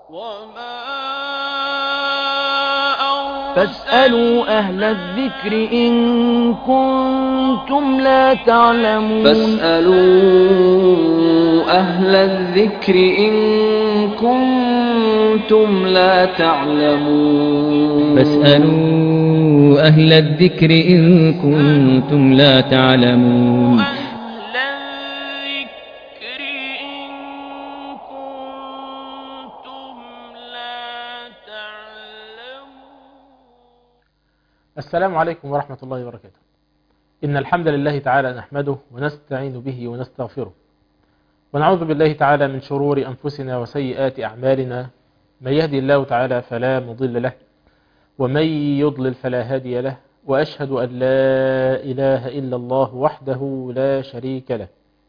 فاسألوا أهل الذكر إن كنتم لا تعلمون. فاسألوا أهل الذكر إن كنتم لا تعلمون. فاسألوا أهل الذكر إن كنتم لا تعلمون. السلام عليكم ورحمة الله وبركاته. إن الحمد لله تعالى نحمده ونستعين به ونستغفره، ونعوذ بالله تعالى من شرور أنفسنا وسيئات أعمالنا. من يهدي الله تعالى فلا مضل له، ومن يضلل فلا هادي له، وأشهد أن لا إله إلا الله وحده لا شريك له،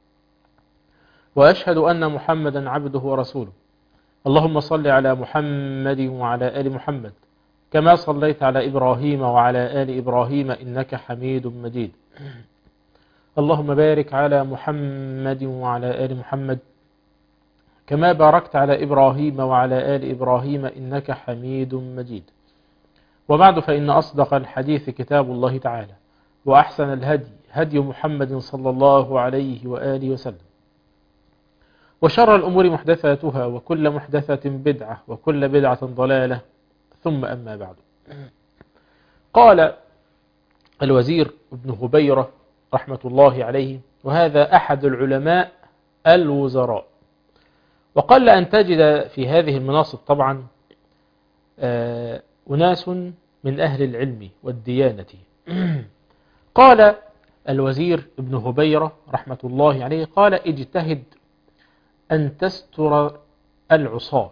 وأشهد أن محمدا عبده ورسوله. اللهم صل على محمد وعلى آل محمد كما صليت على إبراهيم وعلى آل إبراهيم إنك حميد مجيد. اللهم بارك على محمد وعلى آل محمد كما باركت على إبراهيم وعلى آل إبراهيم إنك حميد مجيد. وبعد، فإن أصدق الحديث كتاب الله تعالى، وأحسن الهدي هدي محمد صلى الله عليه وآله وسلم، وشر الأمور محدثاتها، وكل محدثة بدعة، وكل بدعة ضلالة، ثم أما بعد. قال الوزير ابن هبيرة رحمة الله عليه، وهذا أحد العلماء الوزراء، وقل أن تجد في هذه المناصب طبعا أناس من أهل العلم والديانة. قال الوزير ابن هبيرة رحمة الله عليه، قال: اجتهد أن تستر العصاة،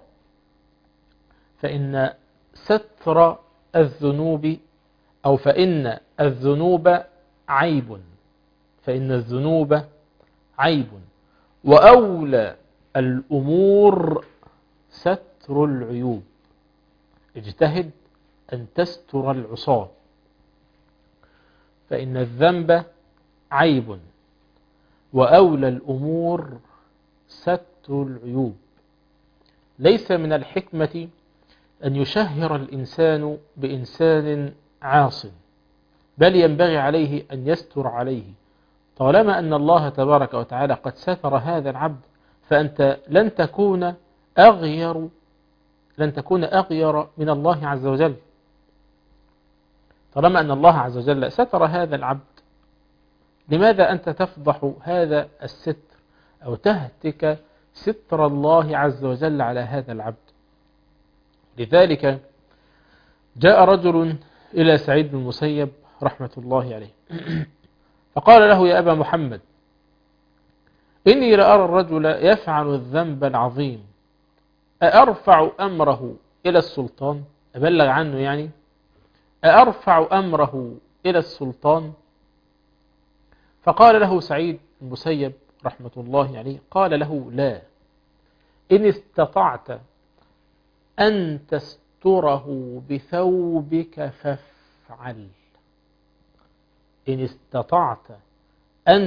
فإن ستر الذنوب فإن الذنوب عيب، فإن الذنوب عيب، وأولى الأمور ستر العيوب. اجتهد أن تستر العصاة، فإن الذنب عيب، وأولى الأمور ستر العيوب. ليس من الحكمة أن يشهر الإنسان بإنسان عاص، بل ينبغي عليه أن يستر عليه. طالما أن الله تبارك وتعالى قد ستر هذا العبد، فأنت لن تكون أغير من الله عز وجل. طالما أن الله عز وجل ستر هذا العبد، لماذا أنت تفضح هذا الستر أو تهتك ستر الله عز وجل على هذا العبد؟ لذلك جاء رجل إلى سعيد بن المسيب رحمة الله عليه، فقال له: يا أبا محمد، إني لأرى الرجل يفعل الذنب العظيم، أأرفع أمره إلى السلطان؟ أبلغ عنه يعني؟ أأرفع أمره إلى السلطان؟ فقال له سعيد بن المسيب رحمة الله عليه، قال له: لا، إن استطعت أن تستره بثوبك فافعل. إن استطعت أن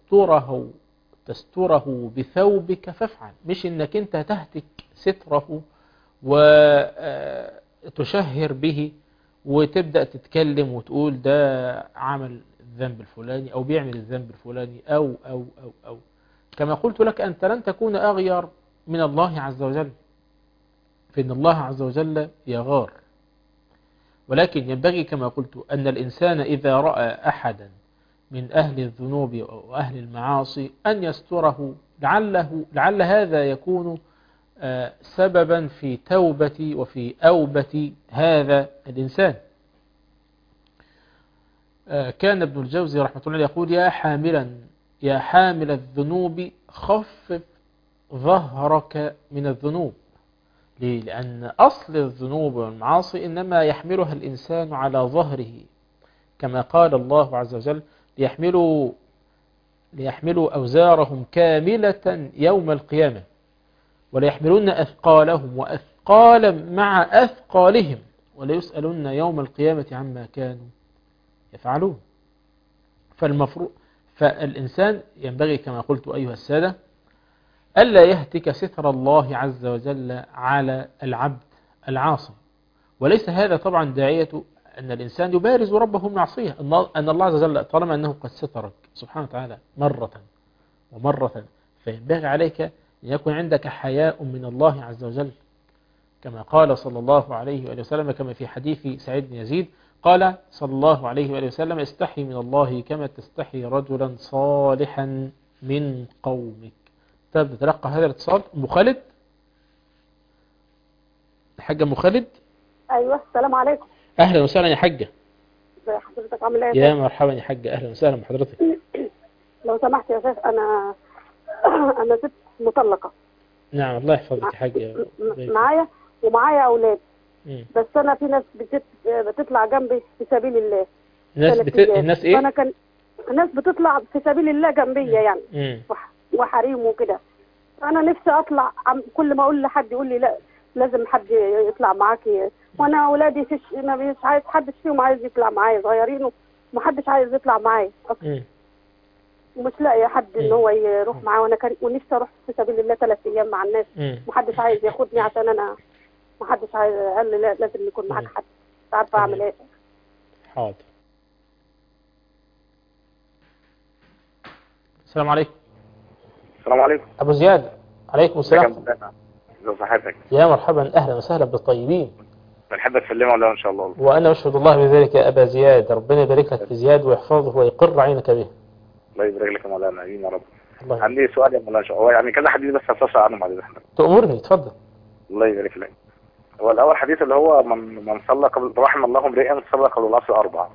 تستره بثوبك فافعل، مش إنك أنت تهتك ستره وتشهر به وتبدأ تتكلم وتقول ده عمل الذنب الفلاني أو بيعمل الذنب الفلاني أو كما قلت لك، أنت لن تكون أغير من الله عز وجل، فإن الله عز وجل يغار. ولكن ينبغي كما قلت أن الإنسان إذا رأى أحدا من أهل الذنوب أو أهل المعاصي أن يستره، لعل هذا يكون سببا في توبة وفي أوبة هذا الإنسان. كان ابن الجوزي رحمة الله يقول: يا حامل الذنوب خفف ظهرك من الذنوب. ليه؟ لأن أصل الذنوب والمعاصي إنما يحملها الإنسان على ظهره، كما قال الله عز وجل: ليحملوا أوزارهم كاملة يوم القيامة، وليحملون أثقالهم وأثقالا مع أثقالهم، وليسألن يوم القيامة عما كانوا يفعلون. فالإنسان ينبغي كما قلت أيها السادة ألا يهتك ستر الله عز وجل على العبد العاصي. وليس هذا طبعا داعية أن الإنسان يبارز ربه المعصية، أن الله عز وجل طالما أنه قد سترك سبحانه وتعالى مرة ومرة، فينبغي عليك أن يكون عندك حياء من الله عز وجل، كما قال صلى الله عليه وآله وسلم، كما في حديث سعيد بن يزيد قال صلى الله عليه وآله وسلم: استحي من الله كما تستحي رجلا صالحا من قومك. تبدأ تلقى هذا الاتصال. أم خالد، الحاجة أم خالد. ايوه السلام عليكم. أهلا وسهلا يا حاجة. ازي حضرتك، عامل ايه؟ يا مرحبا يا حاجة، أهلا وسهلا بحضرتك. لو سمحت يا شيخ، انا ست مطلقة. نعم، الله يحفظك يا حاجة. معايا اولاد. بس انا في ناس بتطلع جنبي في سبيل الله. الناس ايه؟ فانا كان الناس بتطلع في سبيل الله جنبية يعني. وحريم وكده. انا نفسي اطلع، كل ما اقول لحد يقول لي لا لازم حد يطلع معاكي، وانا اولادي مش عايز حد فيهم عايز يطلع معايا، صغيرين ومحدش عايز يطلع معايا اصلا. ومش لاقي حد ان هو يروح معاه، وانا ونفسي اروح في سبيل الله 3 ايام مع الناس. محدش عايز ياخدني عشان انا محدش عايز، قال لي لا لازم يكون معاك حد. مش عارفه اعمل ايه. حاضر. السلام عليكم. السلام عليكم. ابو زياد. عليكم السلام. ازي صحتك؟ يا مرحبا، اهلا وسهلا بالطيبين. بنحبك في الليمة ولا ان شاء الله. وانا اشهد الله بذلك يا ابا زياد، ربنا يبارك لك في زياد ويحفظه ويقر عينك به. الله يبارك لك يا مولانا، امين يا رب. الله عندي سؤال يا مولانا، هو يعني كذا حديث بس هتصل عنه بعد اذنك. تأمرني، اتفضل. الله يبارك لك. هو الاول حديث اللي هو من صلى قبل، رحم الله امرئا صلى قبل العصر 4.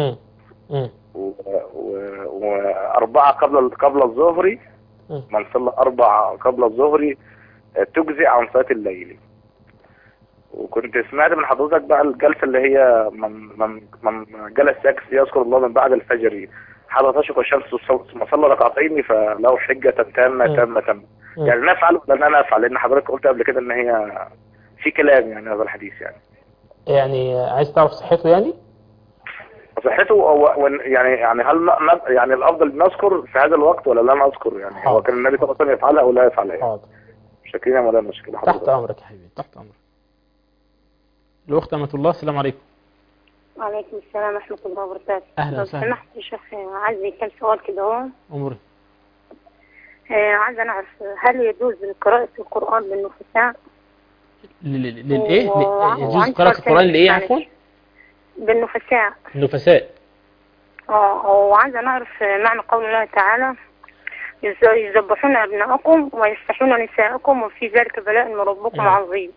و4 قبل الظهر. من صلى 4 قبل الظهر تجزئ عن صلاة الليل. وكنت سمعت من حضرتك بقى الجلسة اللي هي من جلس يذكر الله من بعد الفجر حتى تشرق الشمس ثم صلى ركعتين فله حجة تامة. يعني نفعل ولا انا افعل؟ لان حضرتك قلت قبل كده ان هي في كلام يعني هذا الحديث يعني عايز تعرف صحته يعني؟ صحته يعني هل يعني الافضل نذكر في هذا الوقت ولا لا نذكر؟ يعني حاضر. هو كان النبي صلى الله عليه وسلم يفعلها او لا يفعلها؟ حاضر. شكرا يا مولانا، مشكلة حضرتك. تحت امرك يا حبيبي، تحت امرك. الاخت امة الله، السلام عليكم. وعليكم السلام ورحمة الله وبركاته. اهلا وسهلا. لو سمحت يا شيخ، عايز كم سؤال كده اهو. امري. عايز نعرف هل يجوز قراءة القرآن للنفساء؟ للايه؟ يجوز قراءة القرآن لايه عفوا؟ بالنفساء. النفساء. وعايز نعرف معنى قول الله تعالى: يذبحون أبناءكم ويستحيون نساءكم وفي ذلك بلاء من ربكم عظيم.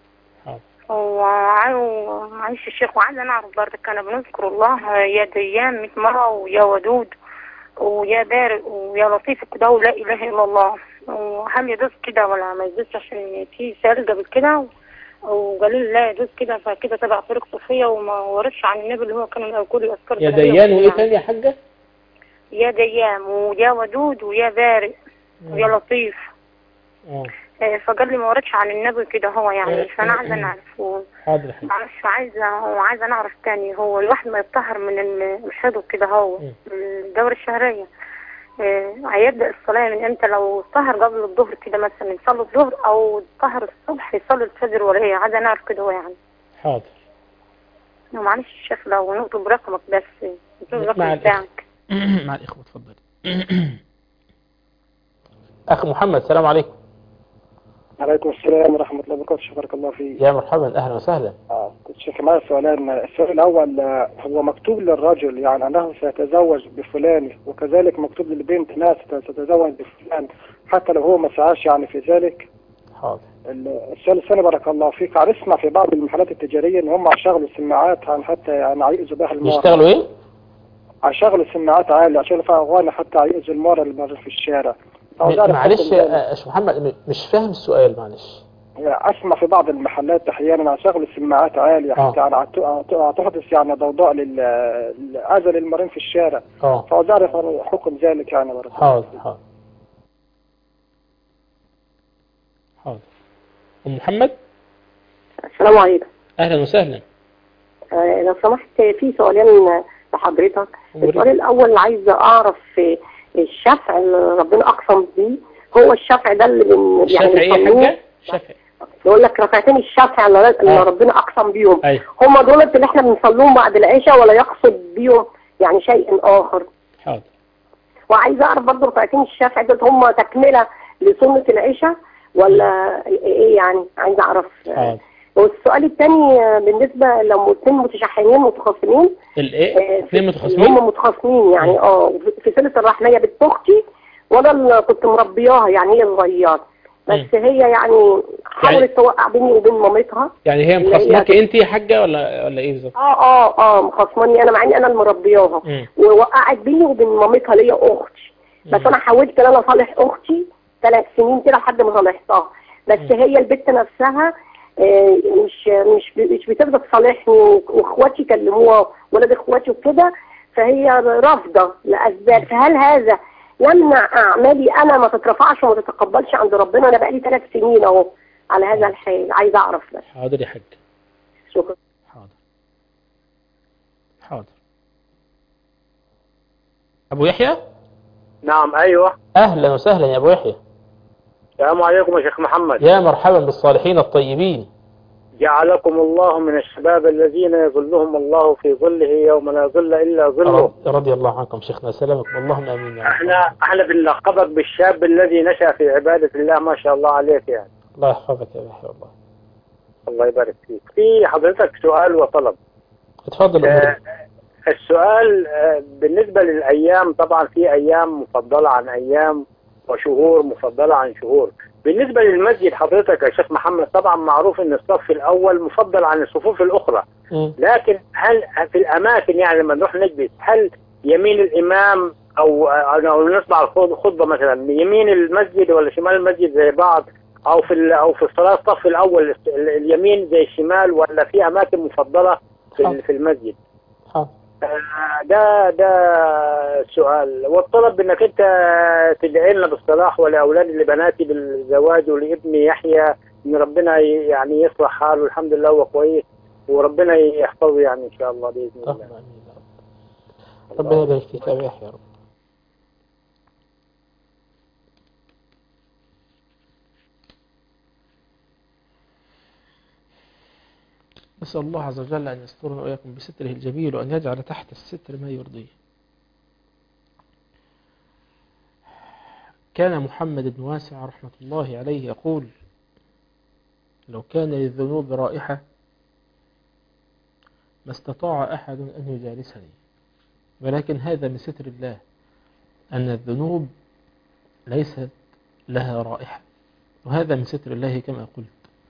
وعايش الشيخ، وعايز نعرف برضه كان بنذكر الله يا ديان 100 مرة، ويا ودود ويا بارئ ويا لطيف كده ولا إله إلا الله. وهل يجوز كده ولا ما يجوزش؟ عشان في سؤال قبل كده وقالوا لي لا يجوز كده، فكده تبع طريق صوفية وما ورثش عن النبي اللي هو كان يقول الأذكار. يا ديان وإيه تاني يا حاجة؟ يا ديان ويا ودود ويا بارئ ويا لطيف. فقال لي ما ورثش عن النبي كده هو يعني، فأنا عايزة نعرف. حاضر. معلش، عايزة نعرف تاني، هو الواحد ما يطهر من الحيض كده هو الدورة الشهرية، هيبدأ الصلاة من امتى؟ لو طهر قبل الظهر كده مثلا يصلي الظهر، او طهر الصبح يصلي الفجر ولا ايه؟ عايزة نعرف كده هو يعني. حاضر. معلش الشيخ، لو نطلب رقمك بس، نطلب الرقم بتاعك. مع الإخوة، اتفضل. أخ محمد، السلام عليكم. عليكم السلام ورحمة الله وبركاته. شكرك الله فيك. يا مرحبا، أهلا وسهلا. شيخ معي سؤالان. السؤال الأول، هو مكتوب للرجل يعني أنه سيتزوج بفلان، وكذلك مكتوب للبنت ناس ستتزوج بفلان حتى لو هو ما سعاش يعني في ذلك؟ حاضر. السؤال الثاني بارك الله فيك، عرفنا في بعض المحلات التجارية إن هم يشغلوا سماعات حتى يعني يعيزوا بها المرأة. يشتغلوا إيه؟ يشغلوا سماعات عالية عشان فيها أغاني حتى يعيزوا المرأة اللي مر في الشارع. معلش يا أخ محمد، مش فاهم السؤال، معلش. أسمع في بعض المحلات أحيانا شغل السماعات عالية حتى يعني تحدث يعني ضوضاء للأذى للمرين في الشارع. فعاوز أعرف حكم ذلك يعني. حاضر. حاضر. أم محمد. السلام عليكم. أهلا وسهلا. لو سمحت في سؤالين لحضرتك. السؤال الأول عايزة أعرف الشفع اللي ربنا أقسم بيه هو الشفع ده اللي الشفع ايه يا حاجة؟ شفع يقول لك ركعتين الشفع اللي ربنا اقسم بيهم. أيوة. هم دول اللي احنا بنصليهم بعد العشاء ولا يقصد بيهم يعني شيء اخر؟ حاضر. وعايزه اعرف برضه ركعتين الشفع دول هم تكمله لسنه العشاء ولا ايه يعني؟ عايزه اعرف. حاضر. والسؤال الثاني بالنسبه لو اثنين متشحنين متخاصمين. الايه؟ اثنين متخاصمين؟ هم متخاصمين يعني في صله الرحميه بنت اختي وانا اللي كنت مربياها يعني هي صغيره بس هي يعني حاولت توقع بيني وبين مامتها. يعني هي مخاصماك انت يا حاجه ولا ايه بالظبط؟ مخاصماني انا مع اني انا اللي مربياها ووقعت بيني وبين مامتها اللي هي اختي. بس انا حاولت ان انا اصالح اختي 3 سنين كده لحد ما صالحتها بس هي البت نفسها مش بترضى تصالحني واخواتي كلموها ولاد اخواتي وكده فهي رافضه لاسباب. فهل هذا يمنع اعمالي انا ما تترفعش وما تتقبلش عند ربنا؟ انا بقالي 3 سنين اهو على هذا الحال. عايزه اعرف بس. حاضر يا حاج. شكرا. حاضر. ابو يحيى؟ نعم. ايوه. اهلا وسهلا يا ابو يحيى. السلام عليكم يا شيخ محمد. يا مرحبا بالصالحين الطيبين. جعلكم الله من الشباب الذين يظلهم الله في ظله يوم لا ظل الا ظله. رضي الله عنكم شيخنا. سلامكم. اللهم امين يا رب. احنا بنلقبك بالشاب الذي نشأ في عبادة الله ما شاء الله عليك يعني. الله يحفظك يا يحيى. والله الله يبارك فيك. في حضرتك سؤال وطلب. اتفضل. السؤال بالنسبة للأيام طبعا في أيام مفضلة عن أيام وشهور مفضلة عن شهور. بالنسبة للمسجد حضرتك يا شيخ محمد طبعا معروف ان الصف الاول مفضل عن الصفوف الاخرى لكن هل في الاماكن يعني لما نروح نجلس هل يمين الامام او نسمع الخطبة مثلا يمين المسجد ولا شمال المسجد زي بعض او في الصلاة الصف الاول اليمين زي الشمال ولا في اماكن مفضلة في المسجد؟ ده سؤال. والطلب انك انت تدعي لنا بالصلاح ولاولادي لبناتي بالزواج ولابني يحيى ان ربنا يعني يصلح حاله. الحمد لله هو كويس وربنا يحفظه يعني ان شاء الله باذن الله. ربنا يبارك فيك يا يحيى يا رب. نسأل الله عز وجل أن يسترنا وإياكم بستره الجميل وأن يجعل تحت الستر ما يرضيه. كان محمد بن واسع رحمة الله عليه يقول لو كان للذنوب رائحة ما استطاع أحد أن يجالسني ولكن هذا من ستر الله أن الذنوب ليست لها رائحة وهذا من ستر الله كما قلت.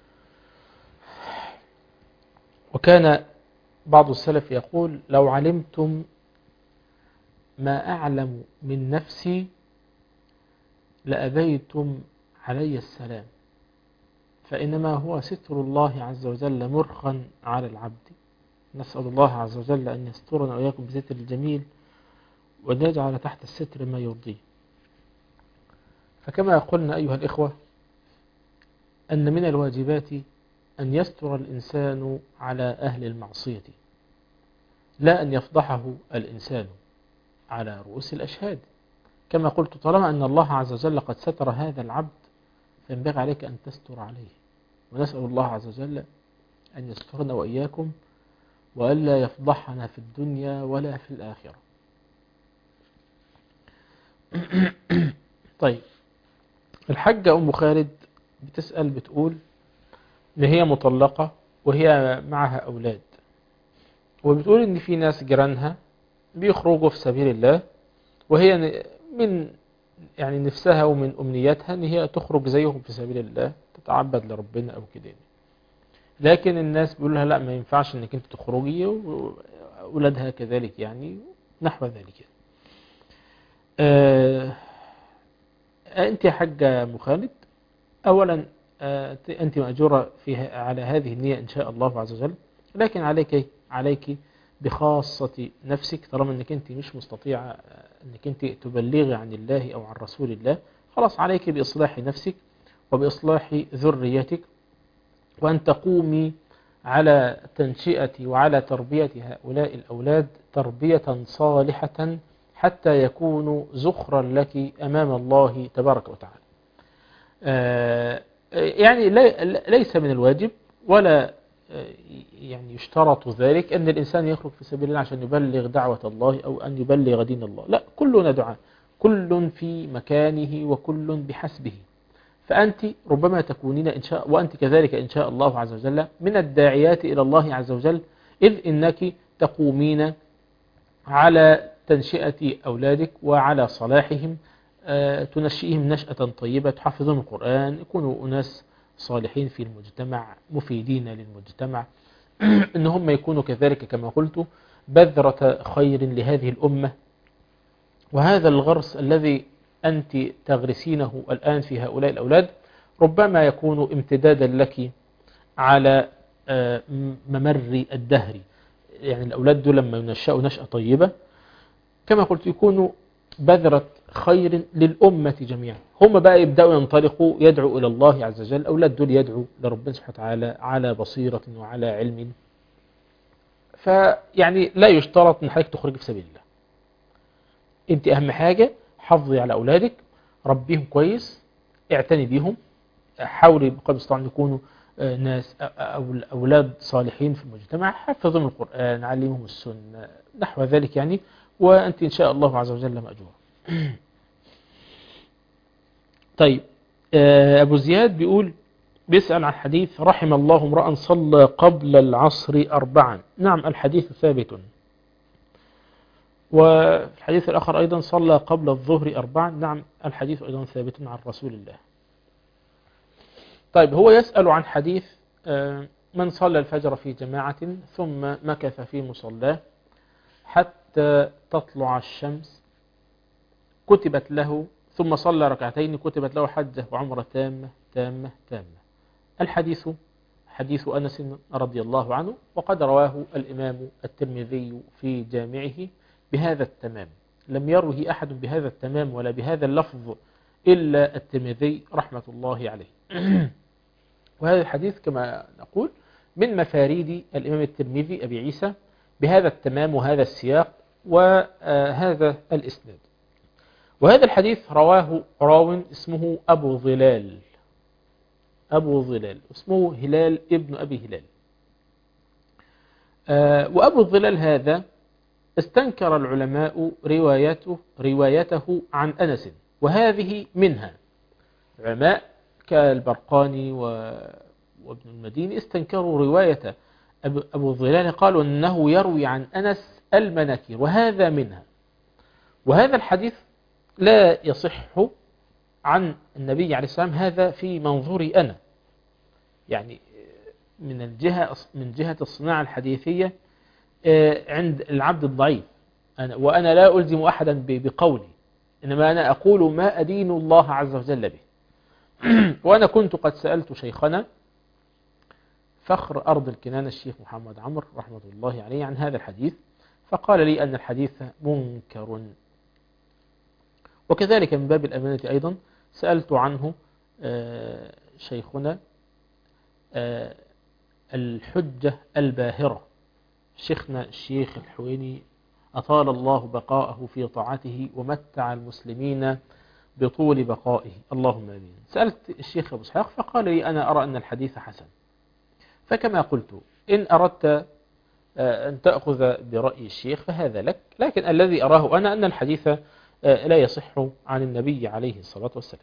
وكان بعض السلف يقول لو علمتم ما أعلم من نفسي لأبيتم علي السلام فإنما هو ستر الله عز وجل مرخا على العبد. نسأل الله عز وجل أن يسترنا وإياكم بستر الجميل وأن يجعل تحت الستر ما يرضيه. فكما قلنا أيها الإخوة أن من الواجبات أن يستر الإنسان على أهل المعصية لا أن يفضحه الإنسان على رؤوس الأشهاد. كما قلت طالما أن الله عز وجل قد ستر هذا العبد فينبغي عليك أن تستر عليه. ونسأل الله عز وجل أن يسترنا وإياكم وألا يفضحنا في الدنيا ولا في الآخرة. طيب الحاجة أم خالد بتسأل بتقول إن هي مطلقة وهي معها أولاد وبتقول إن في ناس جيرانها بيخرجوا في سبيل الله وهي من يعني نفسها ومن أمنياتها إن هي تخرج زيهم في سبيل الله تتعبد لربنا أو كده لكن الناس بيقول لها لا ما ينفعش إنك أنت تخرجي وأولادها كذلك يعني نحو ذلك. أنت يا حاجة مخالد أولا أنت مأجورة على هذه النية إن شاء الله عز وجل لكن عليك بخاصة نفسك طالما أنك أنت مش مستطيعة أنك أنت تبلغي عن الله أو عن رسول الله خلاص عليك بإصلاح نفسك وبإصلاح ذريتك وأن تقومي على تنشئة وعلى تربية هؤلاء الأولاد تربية صالحة حتى يكونوا زخرا لك أمام الله تبارك وتعالى. يعني ليس من الواجب ولا يعني يشترط ذلك أن الإنسان يخرج في سبيل الله عشان يبلغ دعوة الله أو أن يبلغ دين الله. لا، كلنا دعاء، كل في مكانه وكل بحسبه. فأنت ربما تكونين إن شاء، وأنت كذلك إن شاء الله عز وجل، من الداعيات إلى الله عز وجل، إذ إنك تقومين على تنشئة أولادك وعلى صلاحهم، تنشئهم نشأة طيبة، تحفظون القرآن، يكونوا أناس صالحين في المجتمع، مفيدين للمجتمع، إن هم يكونوا كذلك كما قلت بذرة خير لهذه الأمة. وهذا الغرس الذي أنت تغرسينه الآن في هؤلاء الأولاد ربما يكون امتدادا لك على ممر الدهر. يعني الأولاد دول لما ينشأوا نشأة طيبة كما قلت يكونوا بذرة خير للأمة جميعا. هم بقى يبدأوا ينطلقوا يدعوا إلى الله عز وجل. الأولاد دول يدعوا لربنا سبحانه وتعالى على بصيرة وعلى علم. فيعني لا يشترط أن حضرتك تخرج في سبيل الله. أنت أهم حاجة حافظي على أولادك، ربيهم كويس، اعتني بيهم، حاولي بقدر المستطاع أن يكونوا ناس أو أولاد صالحين في المجتمع، حفظهم القرآن، علمهم السنة، نحو ذلك يعني، وأنت إن شاء الله عز وجل مأجور. طيب، أبو زياد بيسأل عن حديث رحم الله امرأ صلى قبل العصر 4. نعم، الحديث ثابت. وفي الحديث الآخر أيضا صلى قبل الظهر 4. نعم، الحديث أيضا ثابت عن رسول الله. طيب، هو يسأل عن حديث من صلى الفجر في جماعة ثم مكث في مصلاه حتى تطلع الشمس كتبت له، ثم صلى ركعتين كتبت له حجة وعمرة تامة تامة تامة. الحديث حديث أنس رضي الله عنه، وقد رواه الإمام الترمذي في جامعه بهذا التمام. لم يروه أحد بهذا التمام ولا بهذا اللفظ إلا الترمذي رحمة الله عليه. وهذا الحديث كما نقول من مفاريد الإمام الترمذي أبي عيسى بهذا التمام وهذا السياق وهذا الإسناد. وهذا الحديث رواه راو اسمه أبو ظلال، اسمه هلال ابن أبي هلال. وأبو الظلال هذا استنكر العلماء روايته عن أنس، وهذه منها. علماء كالبرقاني وابن المديني استنكروا رواية أبو الظلال، قالوا أنه يروي عن أنس المناكير، وهذا منها. وهذا الحديث لا يصح عن النبي عليه السلام، هذا في منظوري أنا، يعني من جهة الصناعة الحديثية عند العبد الضعيف. وأنا لا ألزم أحدا بقولي، إنما أنا أقول ما أدين الله عز وجل به. وأنا كنت قد سألت شيخنا فخر أرض الكنانة الشيخ محمد عمرو رحمة الله عليه عن هذا الحديث، فقال لي أن الحديث منكر. وكذلك من باب الأمانة أيضا سألت عنه شيخنا الحجة الباهرة، شيخنا الشيخ الحويني أطال الله بقاءه في طاعته ومتع المسلمين بطول بقائه، اللهم آمين. سألت الشيخ أبو اسحاق فقال لي أنا أرى أن الحديث حسن. فكما قلت إن أردت أن تأخذ برأي الشيخ فهذا لك، لكن الذي أراه أنا أن الحديث لا يصح عن النبي عليه الصلاة والسلام.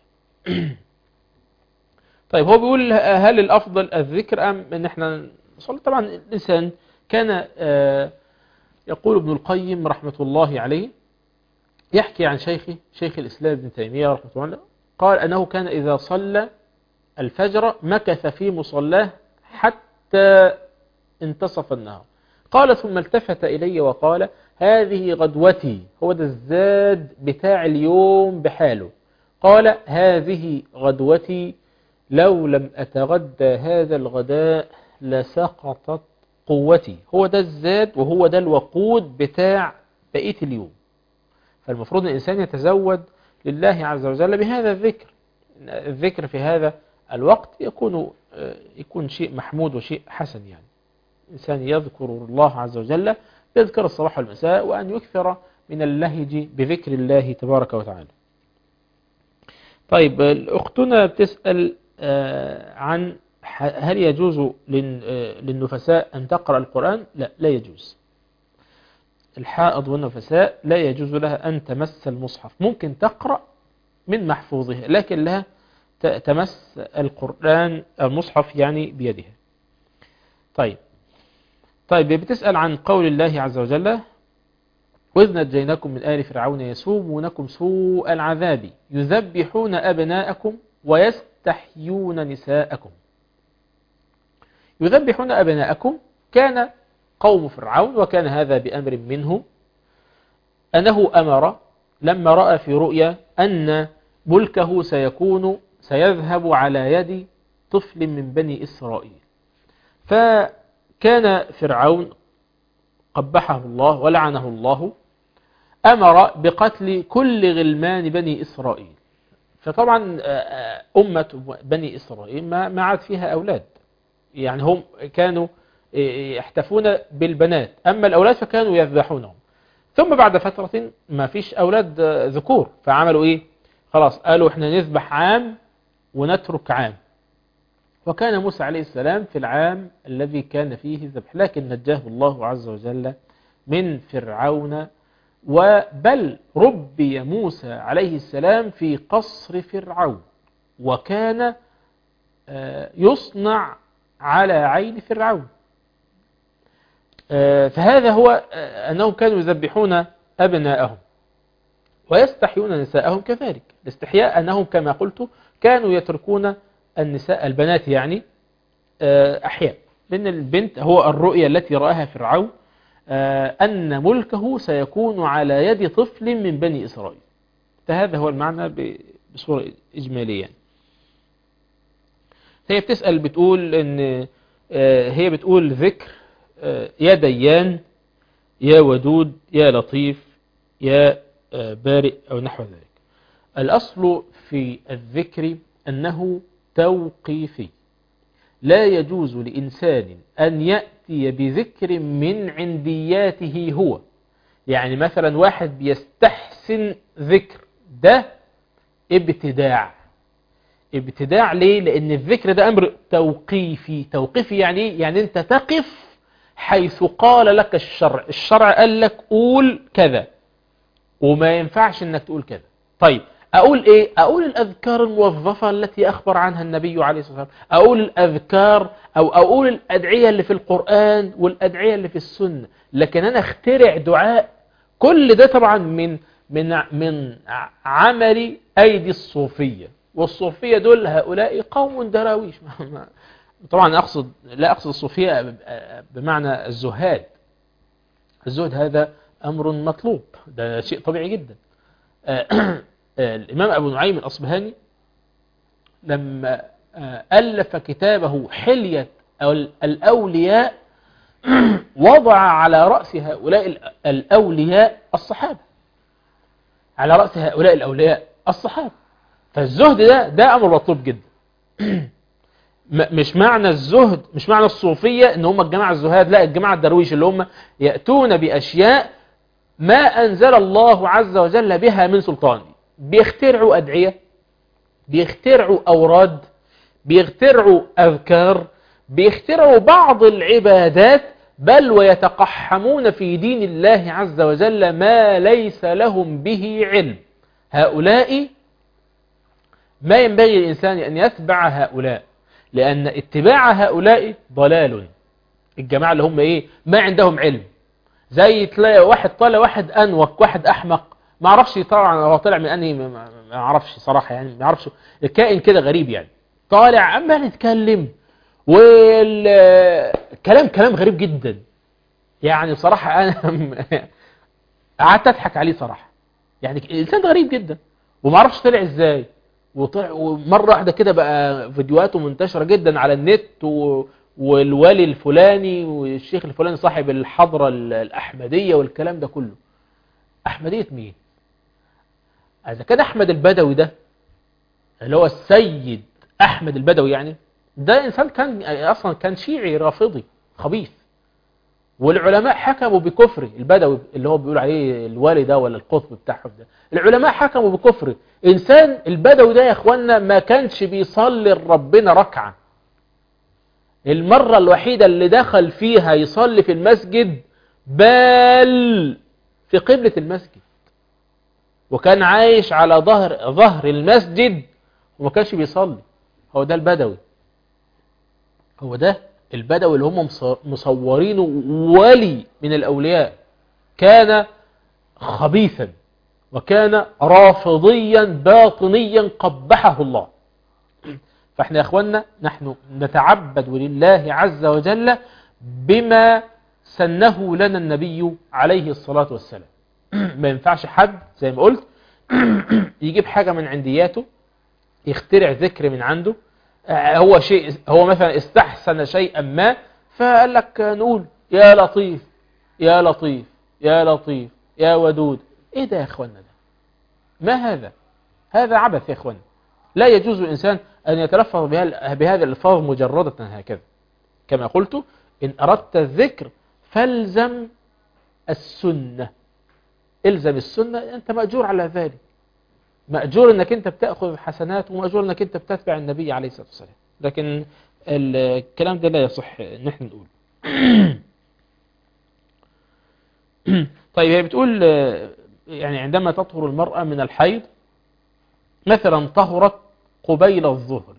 طيب، هو بيقول هل الأفضل الذكر أم أن احنا نصلي؟ طبعا الإنسان كان يقول ابن القيم رحمة الله عليه، يحكي عن شيخ الإسلام ابن تيمية رحمة الله عليه، قال أنه كان إذا صلى الفجر مكث في مصلاه حتى انتصف النهار. قال ثم التفت إلي وقال هذه غدوتي، هو ده الزاد بتاع اليوم بحاله. قال هذه غدوتي، لو لم أتغدى هذا الغداء لسقطت قوتي. هو ده الزاد وهو ده الوقود بتاع بقية اليوم. فالمفروض الإنسان يتزود لله عز وجل بهذا الذكر. الذكر في هذا الوقت يكون شيء محمود وشيء حسن. يعني الإنسان يذكر الله عز وجل، يذكر الصباح والمساء، وأن يكثر من اللهج بذكر الله تبارك وتعالى. طيب أختنا بتسأل عن هل يجوز للنفساء أن تقرأ القرآن؟ لا يجوز. الحائض والنفساء لا يجوز لها أن تمس المصحف. ممكن تقرأ من محفوظها لكن لها تمس القرآن المصحف يعني بيدها. طيب بتسأل عن قول الله عز وجل: وإذ نجيناكم من آل فرعون يسومونكم سوء العذاب يذبحون أبناءكم ويستحيون نساءكم. يذبحون أبناءكم كان قوم فرعون، وكان هذا بأمر منه، أنه أمر لما رأى في رؤيا أن ملكه سيذهب على يد طفل من بني إسرائيل. فكان فرعون قبحه الله ولعنه الله أمر بقتل كل غلمان بني إسرائيل. فطبعا أمة بني إسرائيل ما عاد فيها أولاد، يعني هم كانوا يحتفون بالبنات، أما الأولاد فكانوا يذبحونهم. ثم بعد فترة ما فيش أولاد ذكور، فعملوا إيه؟ خلاص قالوا إحنا نذبح عام ونترك عام. وكان موسى عليه السلام في العام الذي كان فيه الذبح، لكن نجاه الله عز وجل من فرعون. وبل ربي موسى عليه السلام في قصر فرعون، وكان يصنع على عين فرعون. فهذا هو أنهم كانوا يذبحون أبناءهم ويستحيون نساءهم كذلك. الاستحياء أنهم كما قلت كانوا يتركون النساء البنات يعني أحياء، لأن البنت هو الرؤيا التي رآها فرعون أن ملكه سيكون على يد طفل من بني إسرائيل. فهذا هو المعنى بصورة إجمالية. هي بتسأل بتقول أن هي بتقول ذكر يا ديان يا ودود يا لطيف يا بارئ أو نحو ذلك. الأصل في الذكر أنه توقيفي، لا يجوز لإنسان أن يأتي بذكر من عندياته هو. يعني مثلا واحد بيستحسن ذكر، ده ابتداع. ليه؟ لأن الذكر ده أمر توقيفي. يعني أنت تقف حيث قال لك الشرع قال لك قول كذا، وما ينفعش أنك تقول كذا. طيب أقول إيه؟ أقول الأذكار الموظفة التي أخبر عنها النبي عليه الصلاة والسلام، أقول الأذكار أو أقول الأدعية اللي في القرآن والأدعية اللي في السنة، لكن أنا اخترع دعاء. كل ده طبعا من عمل أيدي الصوفية، والصوفية دول هؤلاء قوم دراويش. طبعا لا أقصد الصوفية بمعنى الزهاد. الزهد هذا أمر مطلوب، ده شيء طبيعي جدا. الإمام أبو نعيم الأصبهاني لما ألف كتابه حلية الأولياء وضع على رأس هؤلاء الأولياء الصحابة، على رأس هؤلاء الأولياء الصحابة. فالزهد ده أمر مطلوب جدا. مش معنى الزهد، مش معنى الصوفية ان هم الجماعة الزهاد، لا، الجماعة الدرويش اللي هم يأتون بأشياء ما أنزل الله عز وجل بها من سلطان. بيخترعوا أدعية، بيخترعوا أوراد، بيخترعوا أذكار، بيخترعوا بعض العبادات، بل ويتقحمون في دين الله عز وجل ما ليس لهم به علم. هؤلاء ما ينبغي الإنسان أن يتبع هؤلاء، لأن اتباع هؤلاء ضلال. الجماعة اللي هم إيه؟ ما عندهم علم، زي تلاقي واحد طالع، واحد أنوك، واحد أحمق، ما عرفش طبعا هو طلع من أنهي، ما عرفش صراحة، يعني ما عرفش، الكائن كده غريب يعني، طالع أما نتكلم والكلام غريب جدا. يعني بصراحة أنا قعدت أضحك عليه صراحة، يعني الإنسان غريب جدا وما عرفش طلع إزاي، وطلع ومرة واحدة كده بقى فيديوهاته منتشرة جدا على النت، والولي الفلاني والشيخ الفلاني صاحب الحضرة الأحمدية والكلام ده كله. أحمدية مين؟ إذا كان أحمد البدوي ده اللي هو السيد أحمد البدوي، يعني ده إنسان كان أصلا كان شيعي رافضي خبيث، والعلماء حكموا بكفره. البدوي اللي هو بيقول عليه الوالي ده ولا القطب بتاعهم ده، العلماء حكموا بكفره. إنسان البدوي ده يا إخوانا ما كانش بيصلي لربنا ركعة. المرة الوحيدة اللي دخل فيها يصلي في المسجد بال في قبلة المسجد، وكان عايش على ظهر المسجد وما كانش بيصلي. هو ده البدوي، هو ده البدوي اللي هم مصورينه ولي من الأولياء. كان خبيثا وكان رافضيا باطنيا قبحه الله. فاحنا يا اخوانا نحن نتعبد لله عز وجل بما سنه لنا النبي عليه الصلاة والسلام. ما ينفعش حد زي ما قلت يجيب حاجة من عندياته، يخترع ذكر من عنده، هو مثلا استحسن شيئا ما فقال لك نقول يا لطيف يا لطيف يا لطيف يا ودود. ايه ده يا اخوانا ده؟ ما هذا؟ هذا عبث يا اخوانا. لا يجوز الإنسان أن يتلفظ بهذه الألفاظ مجردة هكذا. كما قلت إن أردت الذكر فالزم السنة، الزم السنة، أنت مأجور على ذلك، مأجور أنك أنت بتأخذ حسنات، ومأجور أنك أنت بتتبع النبي عليه الصلاة والسلام. لكن الكلام ده لا يصح نحن نقول. طيب هي بتقول يعني عندما تطهر المرأة من الحيض مثلا طهرت قبيل الظهر،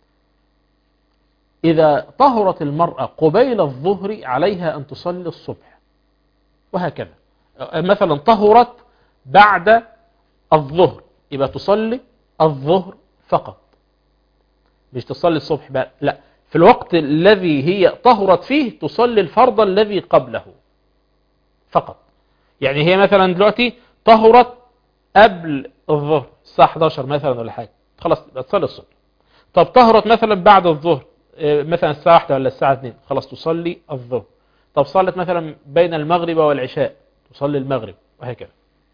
إذا طهرت المرأة قبيل الظهر عليها أن تصلي الصبح، وهكذا. مثلا طهرت بعد الظهر يبقى تصلي الظهر فقط، مش تصلي الصبح بقى، لا، في الوقت الذي هي طهرت فيه تصلي الفرض الذي قبله فقط. يعني هي مثلا دلوقتي طهرت قبل الظهر الساعة 11 مثلا ولا حاجة، خلاص تصلي الصبح. طب طهرت مثلا بعد الظهر مثلا الساعة 1 ولا الساعة 2، خلاص تصلي الظهر. طب صلت مثلا بين المغرب والعشاء تصلي المغرب، وهكذا.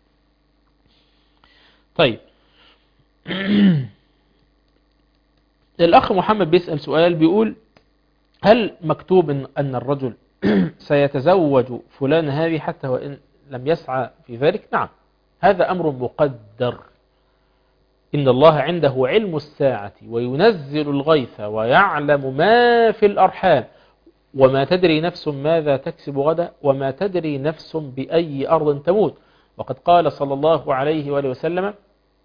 طيب الأخ محمد بيسأل سؤال، بيقول هل مكتوب أن الرجل سيتزوج فلان هذه حتى وإن لم يسعى في ذلك؟ نعم، هذا أمر مقدر. إن الله عنده علم الساعة وينزل الغيث ويعلم ما في الأرحام وما تدري نفس ماذا تكسب غدا وما تدري نفس بأي أرض تموت. وقد قال صلى الله عليه وآله وسلم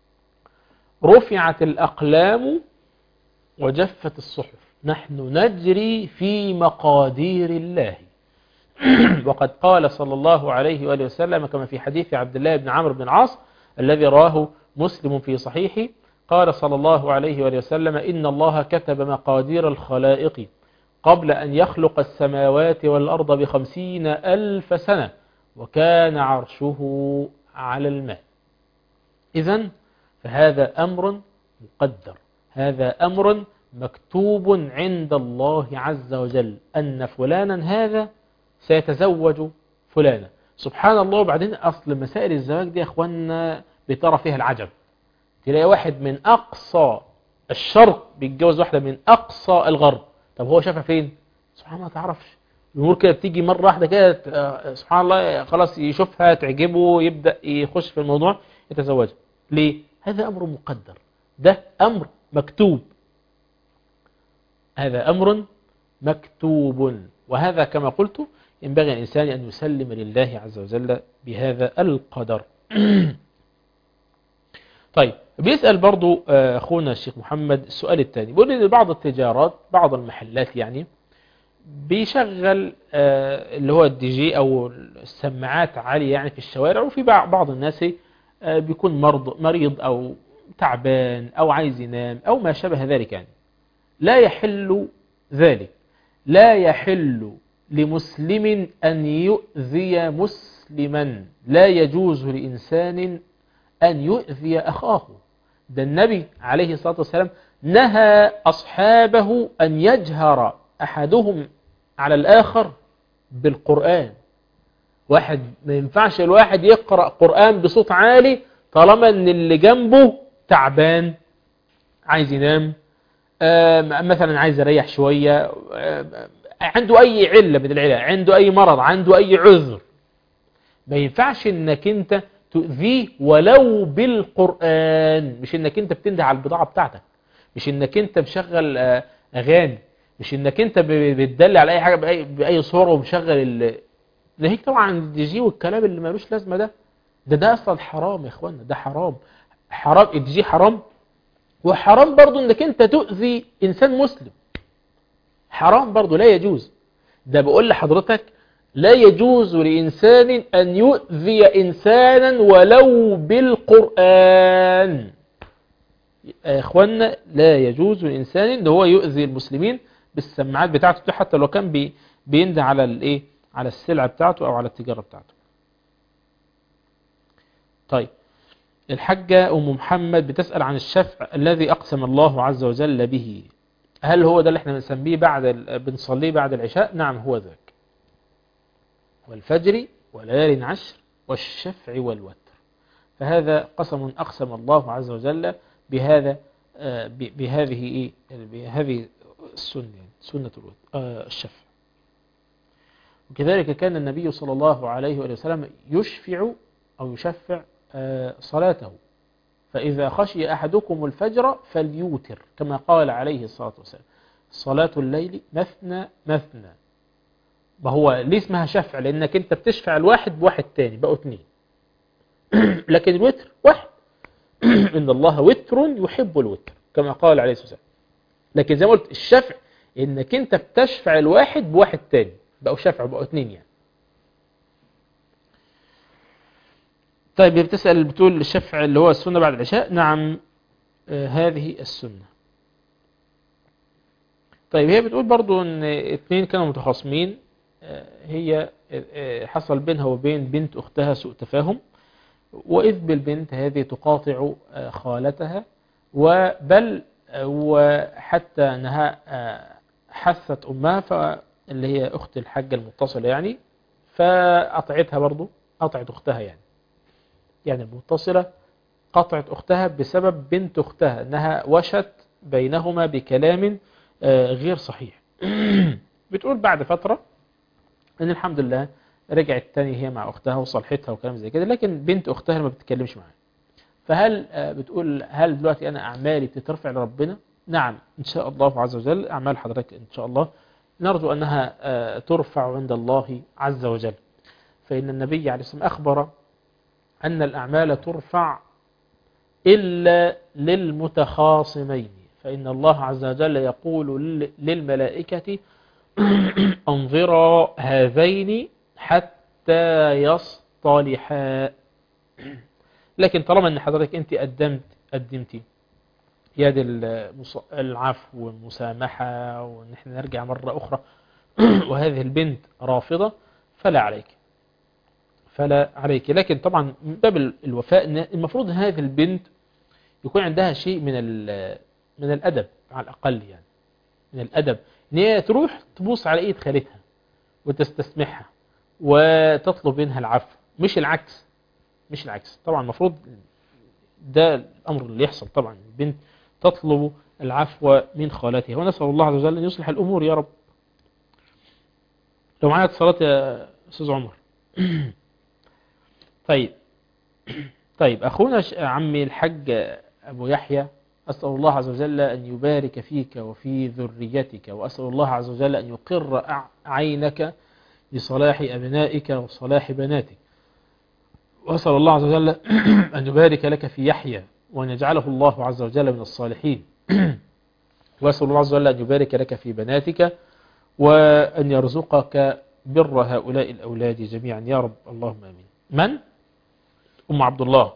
رفعت الأقلام وجفت الصحف نحن نجري في مقادير الله. وقد قال صلى الله عليه وآله وسلم كما في حديث عبد الله بن عمرو بن العاص الذي رواه مسلم في صحيحه، قال صلى الله عليه وآله وسلم إن الله كتب مقادير الخلائق قبل أن يخلق السماوات والأرض ب50,000 سنة وكان عرشه على الماء. إذن فهذا أمر مقدر، هذا أمر مكتوب عند الله عز وجل أن فلانا هذا سيتزوج فلانا. سبحان الله. وبعدين أصل مسائل الزواج دي يا أخوانا بترى فيها العجب. تلاقي واحد من أقصى الشرق بيتجوز واحدة من أقصى الغرب، طب هو شافها فين؟ سبحان الله ما تعرفش. الأمور كده بتيجي مرة واحدة كده سبحان الله، خلاص يشوفها تعجبه يبدأ يخش في الموضوع يتزوجها. ليه؟ هذا أمر مقدر، ده أمر مكتوب، هذا أمر مكتوب. وهذا كما قلت ينبغي الإنسان أن يسلم لله عز وجل بهذا القدر. طيب بيسأل برضو أخونا الشيخ محمد السؤال الثاني، بيقول إن بعض التجارات بعض المحلات يعني بيشغل اللي هو الدي جي أو السماعات عالية يعني في الشوارع، وفي بعض الناس بيكون مريض أو تعبان أو عايز ينام أو ما شابه ذلك. يعني لا يحل ذلك، لا يحل لمسلم أن يؤذي مسلما، لا يجوز لإنسان أن يؤذي أخاه. ده النبي عليه الصلاة والسلام نهى أصحابه أن يجهر أحدهم على الآخر بالقرآن. واحد ما ينفعش الواحد يقرأ قرآن بصوت عالي طالما أن اللي جنبه تعبان عايز ينام، مثلا عايز يريح شوية، عنده أي علة من العلة، عنده أي مرض، عنده أي عذر، ما ينفعش انك انت تؤذيه ولو بالقرآن. مش انك انت بتنده على البضاعة بتاعتك، مش انك انت مشغل اغاني، مش انك انت بتدلي على اي حاجة بأي صورة ومشغل ناهيك طبعا الدي جي والكلام اللي مالوش لازمة ده اصلا حرام يا اخوانا، ده حرام. حرام الدي جي، حرام. وحرام برضو انك انت تؤذي انسان مسلم، حرام برضو، لا يجوز. ده بقول لحضرتك لا يجوز لإنسان أن يؤذي إنسانا ولو بالقرآن. يا إخوانا لا يجوز لإنسان أن هو يؤذي المسلمين بالسماعات بتاعته، حتى لو كان بينده على الإيه، على السلعة بتاعته أو على التجارة بتاعته. طيب، الحاجة أم محمد بتسأل عن الشفع الذي أقسم الله عز وجل به، هل هو ده اللي احنا بنسميه بنصليه بعد العشاء؟ نعم هو ذاك. والفجر وليال عشر والشفع والوتر، فهذا قسم أقسم الله عز وجل بهذه السنة، سنة الشفع. وكذلك كان النبي صلى الله عليه وسلم يشفع أو يشفع صلاته، فإذا خشي أحدكم الفجر فليوتر، كما قال عليه الصلاة والسلام صلاة الليل مثنى مثنى. ما هو ليه اسمها شفع؟ لأنك أنت بتشفع الواحد بواحد تاني، بقوا اتنين. لكن الوتر واحد. إن الله وتر يحب الوتر، كما قال عليه الصلاة والسلام. لكن زي ما قلت الشفع إنك أنت بتشفع الواحد بواحد تاني، بقوا شفع، بقوا اتنين يعني. طيب، بتقول الشفع اللي هو السنة بعد العشاء؟ نعم هذه السنة. طيب، هي بتقول برضو ان اتنين كانوا متخاصمين، هي حصل بينها وبين بنت اختها سوء تفاهم، واذ بالبنت هذه تقاطع خالتها، وبل وحتى انها حثت امها، اللي هي اخت الحاجة المتصلة يعني، فقطعتها برضو، قطعت اختها يعني المتصلة قطعت اختها بسبب بنت اختها، انها وشت بينهما بكلام غير صحيح. بتقول بعد فترة ان الحمد لله رجعت تاني هي مع اختها وصلحتها وكلام زي كده، لكن بنت اختها ما بتتكلمش معاها. فهل بتقول هل دلوقتي انا اعمالي بتترفع لربنا؟ نعم ان شاء الله عز وجل، اعمال حضرتك ان شاء الله نرجو انها ترفع عند الله عز وجل، فان النبي عليه الصلاة والسلام اخبر ان الاعمال ترفع الا للمتخاصمين، فإن الله عز وجل يقول للملائكة انظرا هذين حتى يصطلحا. لكن طالما ان حضرتك انت قدمتي يد العفو والمسامحة وان احنا نرجع مرة اخرى وهذه البنت رافضة، فلا عليك. لكن طبعا من باب الوفاء المفروض هذه البنت يكون عندها شيء من الأدب على الأقل، يعني من الأدب ان هي تروح تبوس على ايد خالتها وتستسمحها وتطلب منها العفو، مش العكس. طبعا المفروض ده الأمر اللي يحصل، طبعا البنت تطلب العفو من خالتها، ونسأل الله عز وجل أن يصلح الأمور يا رب. لو معايا اتصالات يا أستاذ عمر. طيب أخونا عمي الحج أبو يحيى، أسأل الله عز وجل أن يبارك فيك وفي ذريتك، وأسأل الله عز وجل أن يقر عينك لصلاح أبنائك وصلاح بناتك، وأسأل الله عز وجل أن يبارك لك في يحيى وأن يجعله الله عز وجل من الصالحين، وأسأل الله عز وجل أن يبارك لك في بناتك وأن يرزقك بر هؤلاء الأولاد جميعا يا رب، اللهم آمين. من؟ أم عبد الله.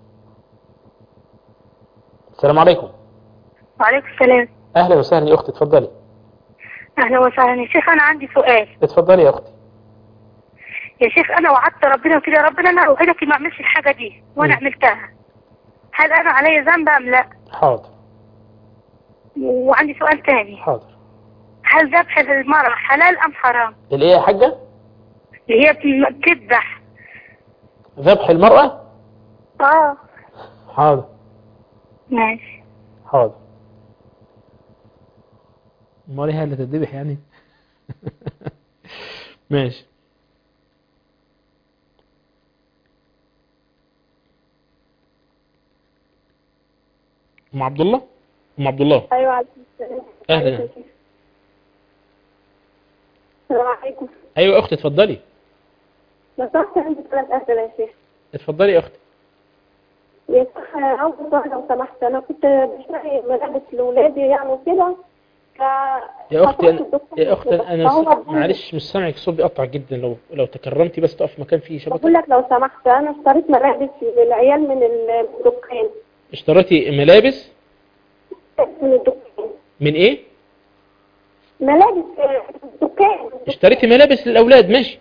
السلام عليكم. وعليكم السلام. أهلا وسهلا يا أختي، اتفضلي. أهلا وسهلا يا شيخ، أنا عندي سؤال. اتفضلي يا أختي. يا شيخ أنا وعدت ربنا وكده، ربنا أنا أوعدك ما أعملش الحاجة دي وأنا عملتها، هل أنا علي ذنب أم لا؟ حاضر. وعندي سؤال تاني. حاضر. هل ذبح المرأة حلال أم حرام؟ اللي هي يا حاجة؟ اللي هي بتذبح. ذبح المرأة؟ حاضر. ماشي. حاضر. امال هي اللي تذبح يعني؟ ماشي. ام عبد الله. ام عبد الله. ايوه عليكم السلام. اهلا. السلام عليكم. ايوه اختي اتفضلي. لو سمحت عندي 3 أسئلة يا شيخ. اتفضلي يا اختي. يا شيخ أول سؤال لو سمحت، أنا كنت بشتري ملابس لأولادي يعني وكده. يا اختي انا معلش مش سامعك، الصوت بيقطع جدا، لو تكرمتي بس تقف مكان فيه شبكه. بقول لك لو سمحت، انا اشتريت ملابس للعيال من الدكان. اشتريتي ملابس من الدكان. من ايه؟ ملابس دكان. اشتريتي ملابس للاولاد، ماشي.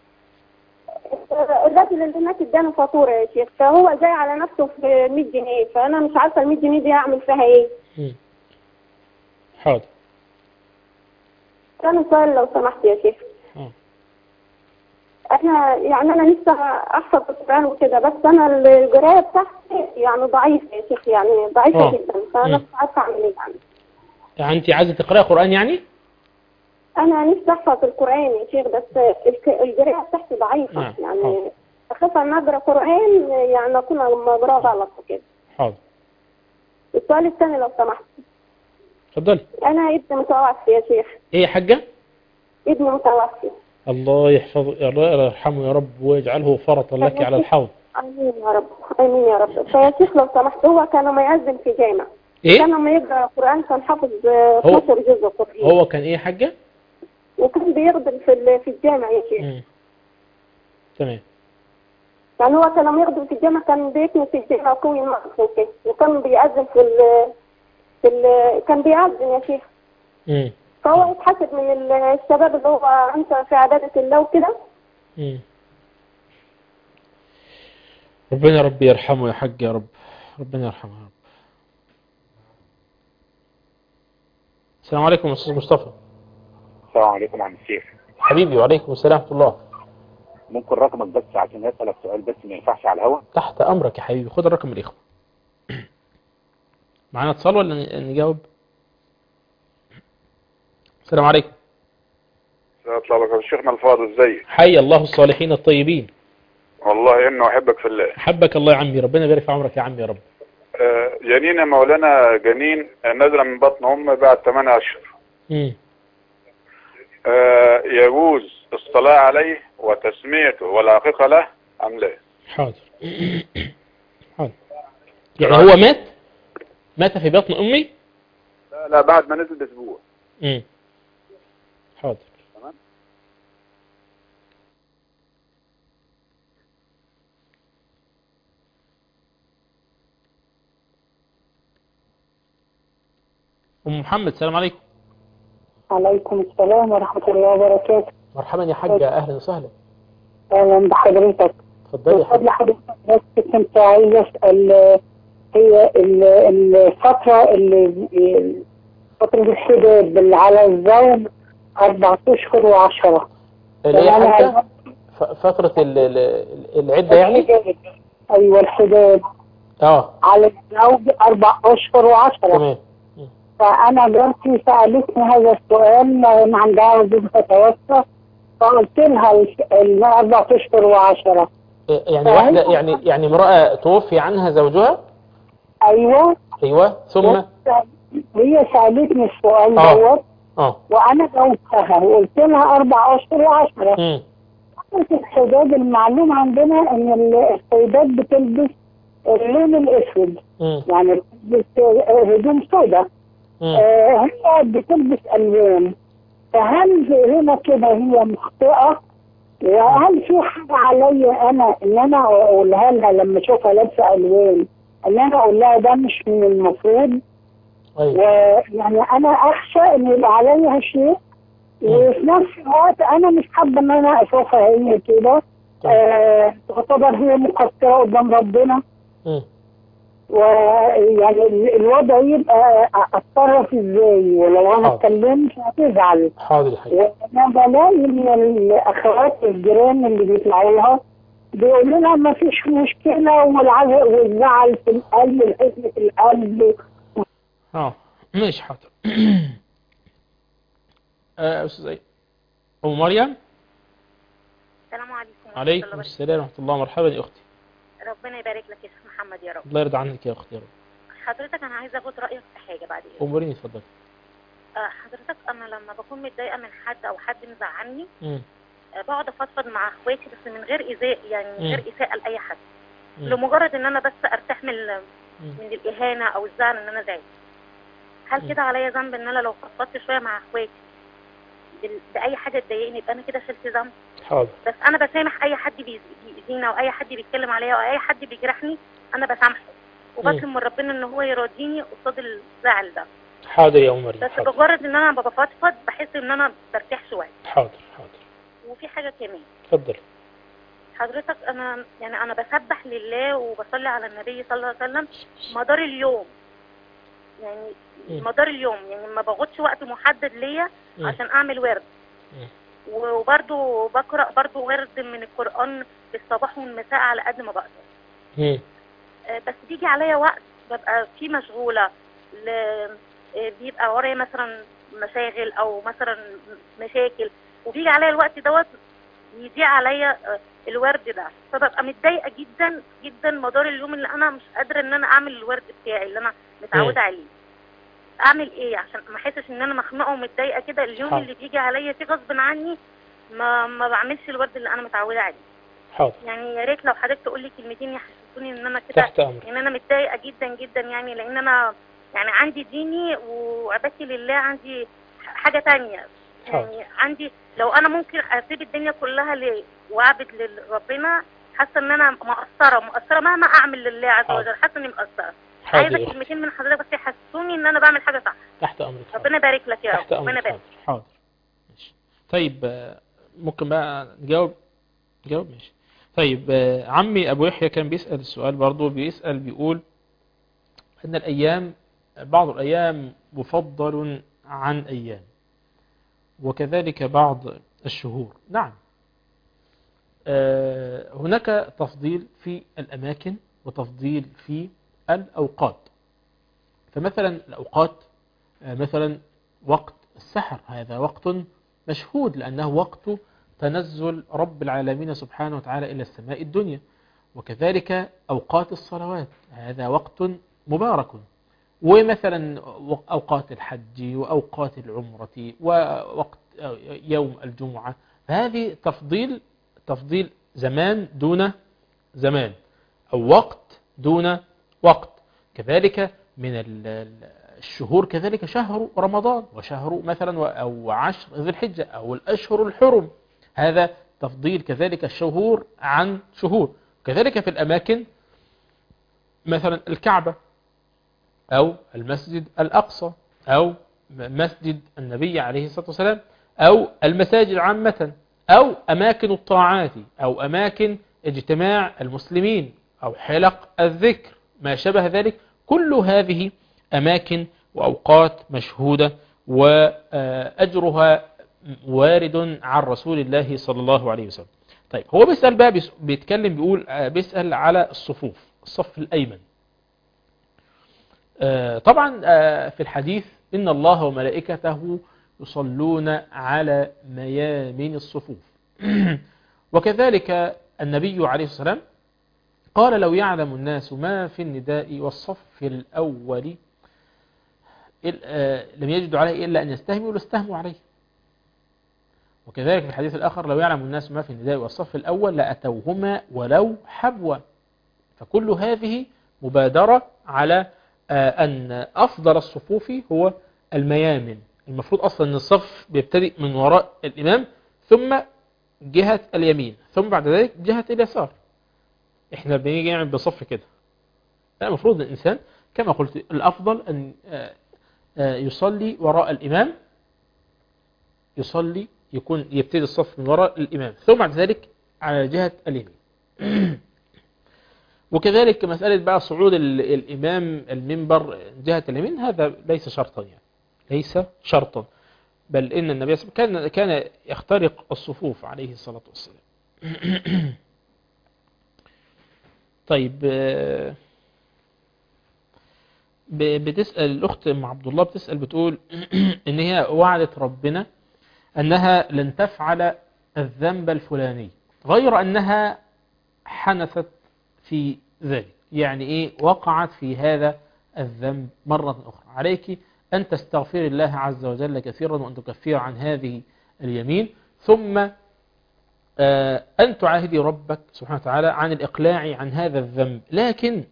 الراجل اللي هناك اداني فاتوره يا شيخ، فهو جاي على نفسه في 100 جنيه، فانا مش عارفه ال 100 جنيه دي هعمل فيها ايه. حاضر. ثاني سؤال لو سمحت يا شيخ. انا لسه احفظ القران وكده، بس انا القرايه بتاعتي يعني ضعيفه يا شيخ، يعني ضعيفه جدا، فانا مش عارفه اعمل ايه يعني. انت عايزه تقراي قران يعني؟ انا نفسي احفظ القران يا شيخ، بس القرايه بتاعتي ضعيفه يعني. اخاف ان اقرا قران يعني اكون مقراه غلط وكده. حاضر. السؤال الثاني لو سمحت. اتفضلي. انا ابني متوفي يا شيخ. ايه يا حاجه؟ ابني متوفي. الله يحفظه، الله يرحمه يا رب ويجعله فرطا لك على الحوض. امين يا رب، امين يا رب. فيا شيخ لو سمحت، هو كان ما يأذن في جامع. ايه؟ كان ما يقرا القران، كان حافظ 12 جزء قرآن. هو كان ايه يا حاجه؟ وكان بيخدم في الجامع يا شيخ. تمام. يعني هو كان لما يخدم في الجامع كان بيكنس في الجامع وكوي المقص وكده، وكان بيأذن كان بيأذن يا شيخ. فهو يتحسب من الشباب اللي هو انت في عبادة الله وكده. ربنا يا رب يرحمه يا حاج، يا رب ربنا يرحمه يا رب. السلام عليكم يا استاذ مصطفى. السلام عليكم عم الشيخ. حبيبي وعليكم السلام ورحمة الله. ممكن رقمك بس عشان اسالك سؤال بس ما ينفعش على الهواء؟ تحت امرك يا حبيبي، خد الرقم الاخوه. معانا اتصال ولا نجاوب؟ السلام عليكم. اطلع لك شيخنا الفاضل، ازيك؟ حي الله الصالحين الطيبين. والله انه احبك في الله. حبك الله يا عمي، ربنا يبارك في عمرك يا عمي يا رب. جنين يا مولانا، جنين نزل من بطن امه بعد 8 اشهر. يجوز الصلاة عليه وتسميته والعقيقة له ام لا؟ حاضر. حاضر. يعني هو مات في بطن امي؟ لا بعد ما نزل باسبوع. حاضر. تمام. ام محمد السلام عليكم. عليكم السلام ورحمة الله وبركاته. مرحبا يا حاجة، اهلا وسهلا. اهلا بحضرتك. اتفضلي يا حاجة. حضرتك بس كنت عايز اسال، هي الفترة فترة الحداد اللي على الزوج 4 أشهر و10. اللي هي حتى فترة العدة يعني؟ ايوه الحداد. على الزوج 4 أشهر و10. تمام. فأنا جارتي سألتني هذا السؤال، أنا عندها زوجها توفى، فقلت لها 4 أشهر و10. يعني واحدة يعني امرأة توفي عنها زوجها؟ أيوه. ثم هي سألتني السؤال دوت. وأنا جاوبتها وقلت لها 4 أشهر و10. في الحداد المعلوم عندنا إن السيدات بتلبس اللون الأسود، يعني بتلبس هدوم سوداء. هي بتلبس ألوان، فهل هنا كده هي مخطئة؟ وهل في حاجة عليا أنا إن أنا أقولها لها لما أشوفها لابسة ألوان، إن أنا أقول لها ده مش من المفروض؟ ويعني أنا أخشى إن يبقى عليها شيء، وفي نفس الوقت أنا مش حابة إن أنا أشوفها هي كده تعتبر هي مقصرة قدام ربنا. ويعني الوضع يبقى اتصرف ازاي، ولو انا اتكلمت هتزعل. حاضر يا حبيبي. وانا بلاقي من الاخوات الجيران اللي بيطلعوا لها بيقولوا لها ما فيش مشكله، والزعل في القلب، الحزن في القلب. ماشي حاضر. استاذ أم مريم. السلام عليكم. عليكم السلام ورحمة الله. مرحبا يا أختي. ربنا يبارك لك يا شيخ محمد يا رب. الله يرضى عنك يا أختي يا رب. حضرتك أنا عايزة أخد رأيك في حاجة بعد إذنك. أموريني اتفضلي. حضرتك أنا لما بكون متضايقة من حد أو حد مزعلني بقعد أفضفض مع إخواتي بس من غير إيذاء، يعني من غير إساءة لأي حد، لمجرد إن أنا بس أرتاح من الإهانة أو الزعل إن أنا زعلت. هل كده عليا ذنب إن أنا لو فضفضت شوية مع إخواتي بأي حاجة تضايقني يبقى أنا كده شلت ذنب؟ حاضر. بس أنا بسامح أي حد بيأذينا أو أي حد بيتكلم عليا أو أي حد بيجرحني، أنا بسامحه وبطلب من ربنا إن هو يراضيني قصاد الزعل ده. حاضر يا أم مريم. بس بمجرد إن أنا بفضفض بحس إن أنا برتاح شوية. حاضر. وفي حاجة كمان. اتفضل. حضرتك أنا بسبح لله وبصلي على النبي صلى الله عليه وسلم مدار اليوم، يعني مدار اليوم، يعني ما باخدش وقت محدد ليا عشان أعمل ورد. وبرضو بقرأ برضو ورد من القرآن الصباح والمساء على قد ما بقدر. بس بيجي عليا وقت ببقى فيه مشغولة، بيبقى ورايا مثلا مشاغل أو مثلا مشاكل، وبيجي عليا الوقت دوت يضيع عليا الورد ده، فببقى متضايقة جدا جدا مدار اليوم اللي أنا مش قادرة إن أنا أعمل الورد بتاعي اللي أنا متعودة عليه. أعمل إيه عشان ما أحسش إن أنا مخنوقة ومتضايقة كده اليوم اللي بيجي عليا فيه غصب عني ما بعملش الورد اللي أنا متعودة عليه؟ حاضر. يعني يا ريت لو حضرتك تقول لي كلمتين يحسسوني إن أنا كده إن أنا متضايقة جدا جدا، يعني لأن أنا يعني عندي ديني وعبادتي لله، عندي حاجة تانية. يعني عندي لو أنا ممكن أسيب الدنيا كلها وأعبد لربنا، حاسة إن أنا مقصرة مهما أعمل لله عز وجل، حاسة إني مقصرة. عايزة كلمتين من حضرتك بس يحسسوني إن أنا بعمل حاجة صح. تحت أمرك. ربنا يبارك لك يا رب. ربنا يبارك. حاضر. ماشي. طيب ممكن بقى نجاوب ماشي. طيب عمي أبو يحيى كان بيسأل السؤال برضو، بيقول أن الأيام بعض الأيام مفضل عن أيام، وكذلك بعض الشهور. نعم، هناك تفضيل في الأماكن وتفضيل في الأوقات. فمثلا الأوقات مثلا وقت السحر هذا وقت مشهود لأنه وقت تنزل رب العالمين سبحانه وتعالى إلى السماء الدنيا. وكذلك أوقات الصلوات هذا وقت مبارك. ومثلا أوقات الحج وأوقات العمرة ووقت يوم الجمعة، فهذه تفضيل زمان دون زمان أو وقت دون وقت. كذلك من الشهور كذلك شهر رمضان وشهر مثلا أو 10 ذي الحجة أو الأشهر الحرم، هذا تفضيل كذلك الشهور عن شهور. كذلك في الأماكن مثلا الكعبة أو المسجد الأقصى أو مسجد النبي عليه الصلاة والسلام أو المساجد عامة أو أماكن الطاعات أو أماكن اجتماع المسلمين أو حلق الذكر ما شبه ذلك، كل هذه أماكن وأوقات مشهودة وأجرها وارد عن رسول الله صلى الله عليه وسلم. طيب هو بيسأل بقى بيسأل على الصف الأيمن. طبعا في الحديث إن الله وملائكته يصلون على ميامن الصفوف. وكذلك النبي عليه الصلاة والسلام قال لو يعلم الناس ما في النداء والصف الأول لم يجدوا عليه إلا أن يستهموا لاستهموا عليه. وكذلك في الحديث الآخر لو يعلم الناس ما في النداء والصف الأول لأتوهما ولو حبوا. فكل هذه مبادرة على أن أفضل الصفوف هو الميامن. المفروض أصلا أن الصف بيبتدئ من وراء الإمام ثم جهة اليمين ثم بعد ذلك جهة اليسار. إحنا بنيجي نعمل بصف كده. المفروض الإنسان كما قلت الأفضل أن يصلي وراء الإمام، يبتدي الصف من وراء الإمام ثم بعد ذلك على جهة اليمين. وكذلك مسألة بقى صعود الإمام المنبر جهة اليمين هذا ليس شرطا، يعني ليس شرطا، بل إن النبي صلى الله عليه وسلم كان يخترق الصفوف عليه الصلاة والسلام. طيب بتسأل الأخت أم عبد الله بتسأل بتقول إن هي وعدت ربنا أنها لن تفعل الذنب الفلاني، غير أنها حنثت في ذلك، يعني إيه؟ وقعت في هذا الذنب مرة أخرى. عليك أن تستغفر الله عز وجل كثيرا وأن تكفر عن هذه اليمين، ثم أن تعاهدي ربك سبحانه وتعالى عن الإقلاع عن هذا الذنب. لكن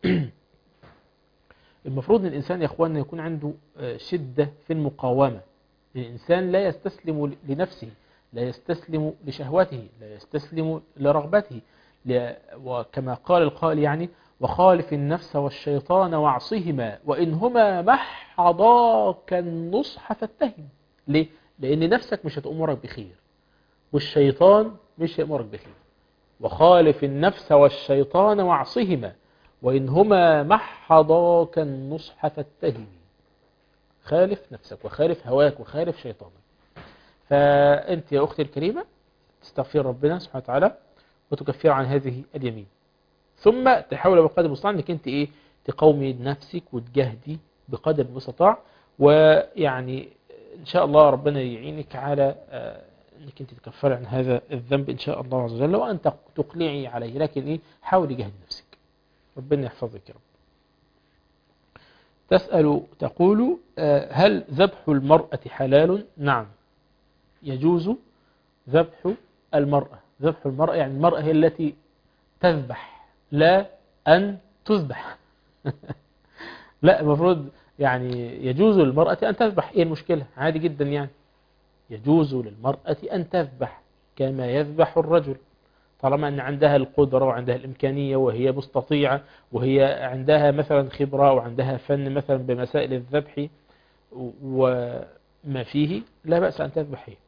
المفروض أن الإنسان يا أخواننا يكون عنده شدة في المقاومة. الإنسان لا يستسلم لنفسه، لا يستسلم لشهوته، لا يستسلم لرغبته، وكما قال القائل يعني وخالف النفس والشيطان واعصهما وإنهما محضاك النصح فاتهم. ليه؟ لأن نفسك مش هتأمرك بخير والشيطان مش هيأمرك بخير. وخالف النفس والشيطان واعصهما وإنهما محضاك النصح فاتهم. خالف نفسك وخالف هواك وخالف شيطانك. فأنت يا أختي الكريمة تستغفر ربنا سبحانه وتعالى وتكفر عن هذه اليمين، ثم تحاول بقدر المستطاع انك انت ايه تقومي نفسك وتجاهدي بقدر المستطاع، ويعني ان شاء الله ربنا يعينك على انك انت تكفري عن هذا الذنب ان شاء الله عز وجل، وان تقلعي عليه. لكن ايه حاولي جاهدي نفسك، ربنا يحفظك يا رب. تسأل تقول هل ذبح المرأة حلال؟ نعم، يجوز ذبح المرأة. ذبح المرأة يعني المرأة هي التي تذبح، لا أن تذبح. لا، المفروض يعني يجوز للمرأة أن تذبح. إيه المشكلة؟ عادي جدا يعني، يجوز للمرأة أن تذبح كما يذبح الرجل، طالما أن عندها القدرة وعندها الإمكانية وهي مستطيعة وهي عندها مثلا خبرة وعندها فن مثلا بمسائل الذبح وما فيه، لا بأس أن تذبح هي.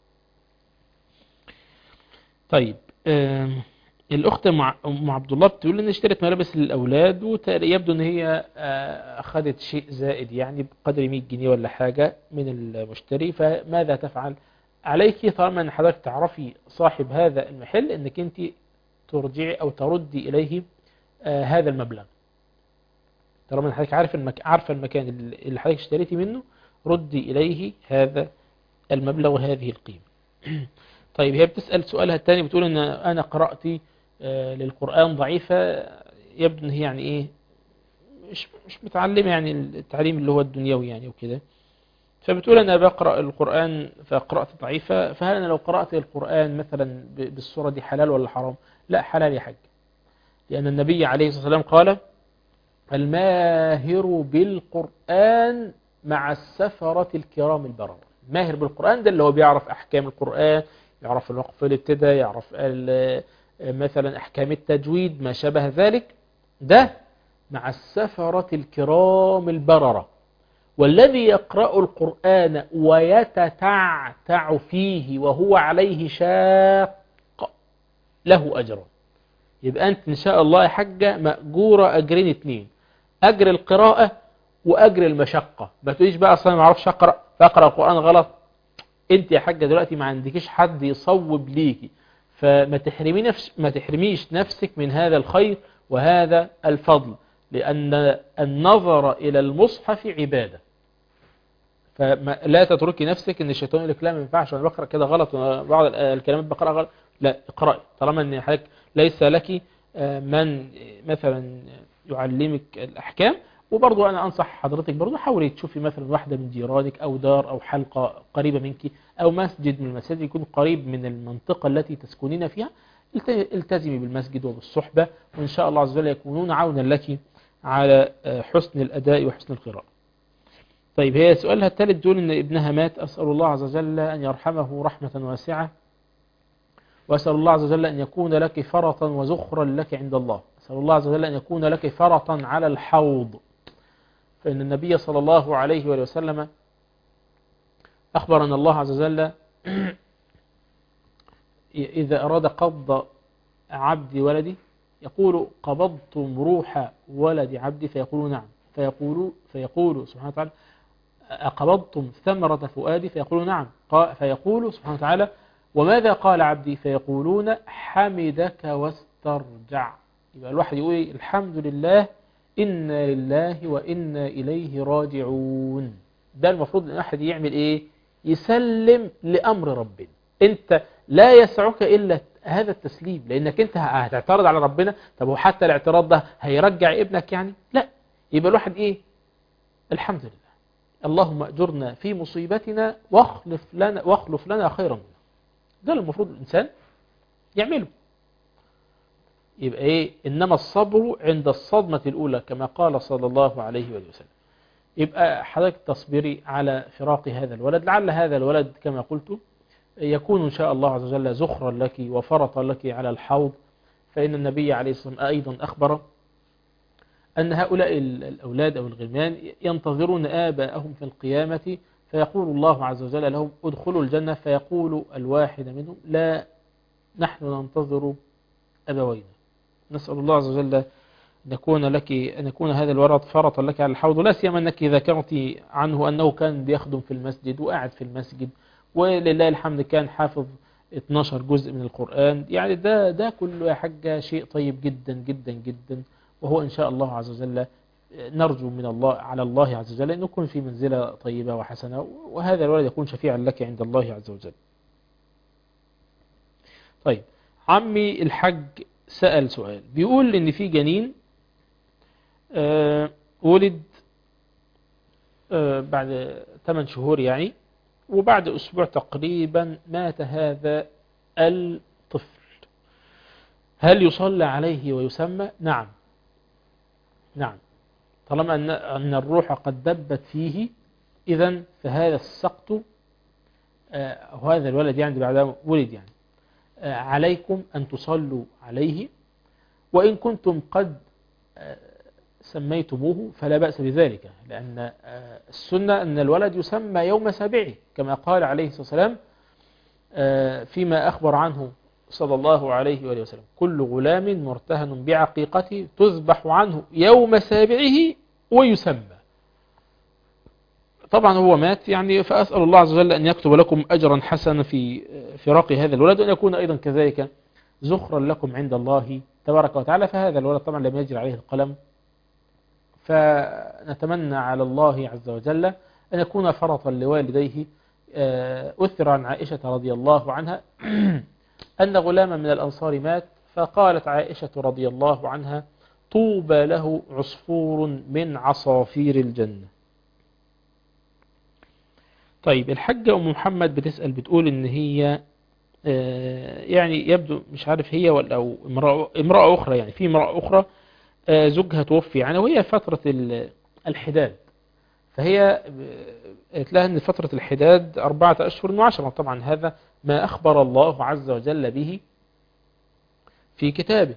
طيب الأخت أم عبد الله بتقول إن اشترت ملابس للأولاد ويبدو إن هي أخذت شيء زائد يعني بقدر 100 جنيه ولا حاجة من المشتري، فماذا تفعل؟ عليك طالما أن حضرتك تعرفي صاحب هذا المحل إنك أنت ترجعي أو تردي إليه هذا المبلغ. طالما حضرتك عارفة المكان اللي حضرتك اشتريتي منه، ردي إليه هذا المبلغ وهذه القيمة. طيب هي بتسأل سؤالها الثاني، بتقول ان انا قرأتي للقرآن ضعيفة، يبدو ان هي يعني ايه مش متعلمة يعني التعليم اللي هو الدنيوي يعني وكده، فبتقول انا بقرأ القرآن فقرأت ضعيفة، فهل انا لو قرأت القرآن مثلا بالصورة دي حلال ولا حرام؟ لا، حلال يا حاج، لأن النبي عليه الصلاة والسلام قال الماهر بالقرآن مع السفرة الكرام البررة. ماهر بالقرآن ده اللي هو بيعرف أحكام القرآن، يعرف الوقف الابتداء، يعرف مثلا أحكام التجويد ما شابه ذلك، ده مع السفرة الكرام البررة. والذي يقرأ القرآن ويتتعتع فيه وهو عليه شاق له أجر. يبقى أنت إن شاء الله يا حاجة مأجورة أجرين 2، أجر القراءة وأجر المشقة. ما تقوليش بقى أصلا ما أعرفش أقرأ فأقرأ القرآن غلط. أنت يا حاجة دلوقتي ما عندكيش حد يصوب ليكي، فما تحرميش نفسك من هذا الخير وهذا الفضل، لأن النظر إلى المصحف عبادة. فلا تتركي نفسك ان الشيطان يقول لك لا ما ينفعش انا بقرا كده غلط، بعض الكلمات بقراها غلط. لا، اقراي طالما ان حضرتك ليس لك من مثلا يعلمك الاحكام. وبرضو انا انصح حضرتك برضو حاولي تشوفي مثلا واحده من جيرانك او دار او حلقه قريبه منك او مسجد من المساجد يكون قريب من المنطقه التي تسكنين فيها، التزمي بالمسجد وبالصحبه، وان شاء الله عز وجل يكونون عونا لك على حسن الاداء وحسن القراءه. طيب هي سؤالها الثالث تقول ان ابنها مات، أسأل الله عز وجل أن يرحمه رحمة واسعة، وأسأل الله عز وجل أن يكون لك فرطا وزخرا لك عند الله. أسأل الله عز وجل أن يكون لك فرطا على الحوض، فإن النبي صلى الله عليه وآله وسلم أخبر أن الله عز وجل إذا أراد قبض عبد ولدي يقول قبضتم روح ولد عبدي، فيقول نعم، فيقول سبحانه وتعالى أقبضتم ثمرة فؤادي، فيقول نعم، فيقول سبحانه وتعالى وماذا قال عبدي، فيقولون حمدك واسترجع. يبقى الواحد يقول الحمد لله إنا لله وإنا إليه راجعون. ده المفروض أن أحد يعمل إيه؟ يسلم لأمر ربنا. انت لا يسعك إلا هذا التسليم، لأنك انت هتعترض على ربنا. طب وحتى الاعتراض ده هيرجع ابنك يعني؟ لا. يبقى الواحد ايه؟ الحمد لله، اللهم أجرنا في مصيبتنا واخلف لنا خيرا منها. ده المفروض الإنسان يعمله. يبقى ايه؟ إنما الصبر عند الصدمة الأولى كما قال صلى الله عليه وسلم. يبقى حضرتك تصبري على فراق هذا الولد، لعل هذا الولد كما قلت يكون إن شاء الله عز وجل زخرا لك وفرطا لك على الحوض. فإن النبي عليه الصلاة والسلام أيضا أخبر أن هؤلاء الأولاد أو الغلمان ينتظرون آباءهم في القيامة، فيقول الله عز وجل لهم ادخلوا الجنة، فيقول الواحد منهم لا، نحن ننتظر أبوينا. نسأل الله عز وجل أن يكون هذا الولد فرطا لك على الحوض، ولا سيما أنك ذكرت عنه أنه كان بيخدم في المسجد وقاعد في المسجد، ولله الحمد كان حافظ 12 جزء من القرآن. يعني ده كله يا حاجة شيء طيب جدا جدا جدا، وهو إن شاء الله عز وجل نرجو من الله على الله عز وجل أن يكون في منزلة طيبة وحسنة، وهذا الولد يكون شفيعا لك عند الله عز وجل. طيب، عمي الحج سأل سؤال، بيقول إن في جنين ولد بعد 8 شهور يعني، وبعد أسبوع تقريبا مات هذا الطفل، هل يصلى عليه ويسمى؟ نعم، طالما أن الروح قد دبت فيه، إذن فهذا السقط وهذا الولد يعني بعد ولد يعني عليكم أن تصلوا عليه، وإن كنتم قد سميتموه فلا بأس بذلك، لأن السنة أن الولد يسمى يوم سابعه كما قال عليه الصلاة والسلام فيما أخبر عنه صلى الله عليه وآله وسلم: كل غلام مرتهن بعقيقته تذبح عنه يوم سابعه ويسمى. طبعا هو مات يعني، فأسأل الله عز وجل أن يكتب لكم أجرا حسنا في فراق هذا الولد، وأن يكون أيضا كذلك زخرا لكم عند الله تبارك وتعالى. فهذا الولد طبعا لم يجري عليه القلم، فنتمنى على الله عز وجل أن يكون فرطا لوالديه. أثر عن عائشة رضي الله عنها أن غلاما من الأنصار مات، فقالت عائشة رضي الله عنها: طوبى له عصفور من عصافير الجنة. طيب، الحجة أم محمد بتسأل، بتقول إن هي يعني يبدو مش عارف هي ولا أو امرأة أخرى، يعني في امرأة أخرى زوجها توفي يعني، وهي فترة الحداد، فهي قالت لها أن فترة الحداد 4 أشهر و10. طبعا هذا ما أخبر الله عز وجل به في كتابه: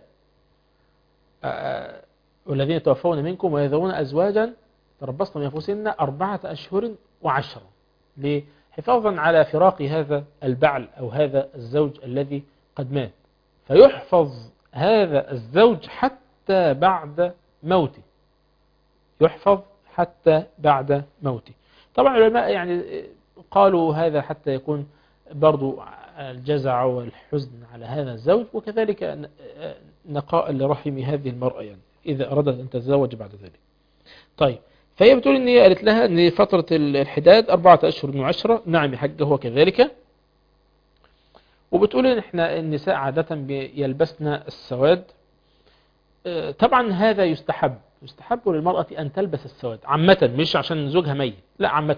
والذين توفون منكم ويذرون أزواجا تربصن بأنفسهن 4 أشهر و10، حفاظا على فراق هذا البعل أو هذا الزوج الذي قد مات، فيحفظ هذا الزوج حتى بعد موته، يحفظ حتى بعد موته. طبعا العلماء يعني قالوا هذا حتى يكون برضو الجزع والحزن على هذا الزوج، وكذلك نقاء لرحم هذه المرأة يعني إذا أرادت أن تتزوج بعد ذلك. طيب، فهي بتقول إن هي قالت لها أن فترة الحداد 4 أشهر و10. نعم يا حاج، هو كذلك. وبتقول إن إحنا النساء عادة يلبسن السواد. طبعا هذا يستحب للمرأة أن تلبس السواد عامة، مش عشان زوجها ميت، لا عامة.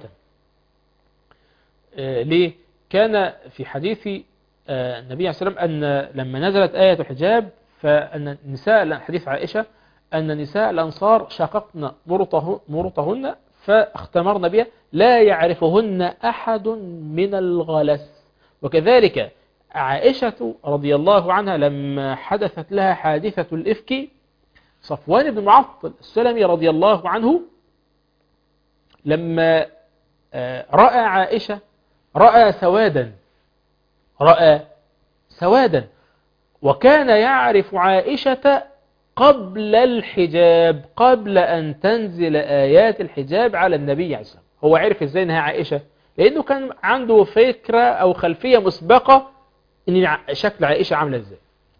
ليه؟ كان في حديث النبي عليه الصلاة والسلام أن لما نزلت آية الحجاب، فأن النساء، حديث عائشة، أن نساء الأنصار شققن مرطهن فاختمرن بها لا يعرفهن أحد من الغلس. وكذلك عائشة رضي الله عنها لما حدثت لها حادثة الإفك، صفوان بن معطل السلمي رضي الله عنه لما رأى عائشة رأى سوادا، وكان يعرف عائشة قبل الحجاب، قبل أن تنزل آيات الحجاب على النبي عليه الصلاة والسلام. هو عرف إزاي أنها عائشة؟ لأنه كان عنده فكرة أو خلفية مسبقة أن شكل عائشة عاملة إزاي،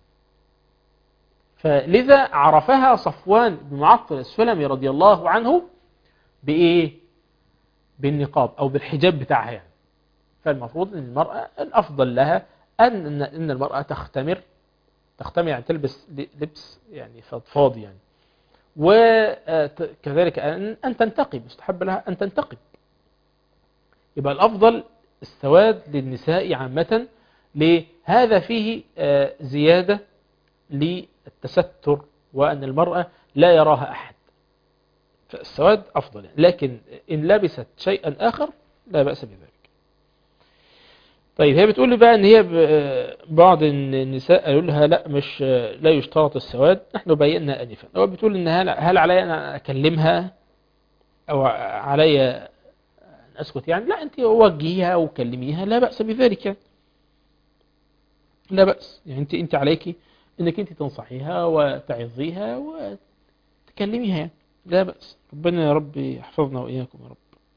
فلذا عرفها صفوان بن معطل السلمي رضي الله عنه بإيه؟ بالنقاب أو بالحجاب بتاعها يعني. فالمفروض ان المرأة الافضل لها ان المرأة تختمر يعني تلبس لبس يعني فضفاض يعني، وكذلك ان تنتقب، يستحب لها ان تنتقب. يبقى الافضل السواد للنساء عامة، لهذا فيه زيادة للتستر وأن المرأة لا يراها أحد، فالسواد أفضل. لكن إن لبست شيئا آخر لا بأس بذلك. طيب هي بتقول لي بقى ان هي بعض النساء قالوا لها لا مش لا يشترط السواد. نحن بينا انفا. هو بتقول ان هل علي ان اكلمها او علي ان اسكت يعني؟ لا، انت وجهيها وكلميها، لا بأس بذلك يعني. لا بأس يعني، انت عليك انك انت تنصحيها وتعظيها وتكلميها يعني، لا بأس. ربنا يا رب يحفظنا وإياكم يا رب.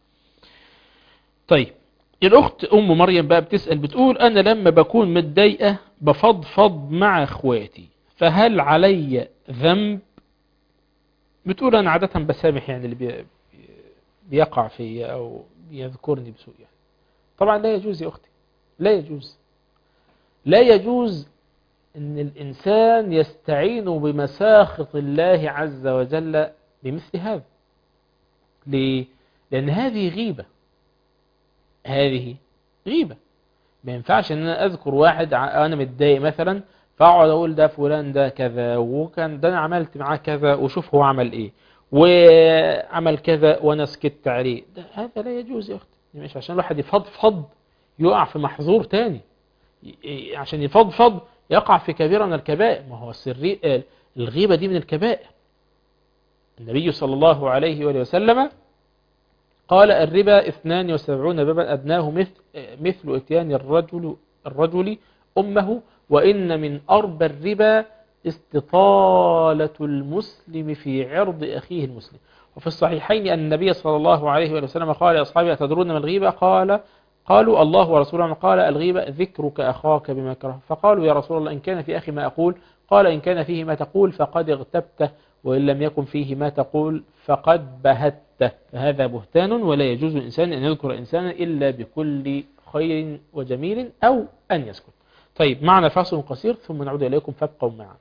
طيب الأخت أم مريم بقى بتسأل، بتقول أنا لما بكون متضايقة بفضفض مع أخواتي، فهل علي ذنب؟ بتقول أنا عادة بسامح يعني اللي بيقع في أو بيذكرني بسوء يعني. طبعا لا يجوز يا أختي، لا يجوز، لا يجوز أن الإنسان يستعين بمساخط الله عز وجل بمثل هذا. ليه؟ لأن هذه غيبة، هذه غيبة. ما ينفعش ان انا اذكر واحد انا متضايق مثلا فاقعد اقول ده فلان ده كذا وكان ده انا عملت معاه كذا وشوف هو عمل ايه وعمل كذا وانا سكت عليه، هذا لا يجوز يا اختي. مش عشان الواحد يفضفض يقع في محظور تاني، عشان يفضفض يقع في كبيرة من الكبائر. ما هو الغيبة دي من الكبائر. النبي صلى الله عليه وآله وسلم قال الربا 72 بابا أدناه مثل اتيان الرجل أمه، وإن من أربى الربا استطالة المسلم في عرض أخيه المسلم. وفي الصحيحين أن النبي صلى الله عليه وسلم قال لأصحابه أتدرون ما الغيبة؟ قالوا الله ورسوله. قال الغيبة ذكرك أخاك بما كره. فقالوا يا رسول الله إن كان في أخي ما أقول؟ قال إن كان فيه ما تقول فقد اغتبته، وإن لم يكن فيه ما تقول فقد بهته. فهذا بهتان، ولا يجوز الإنسان أن يذكر إنسانا إلا بكل خير وجميل أو أن يسكت. طيب معنا فاصل قصير ثم نعود إليكم فابقوا معنا.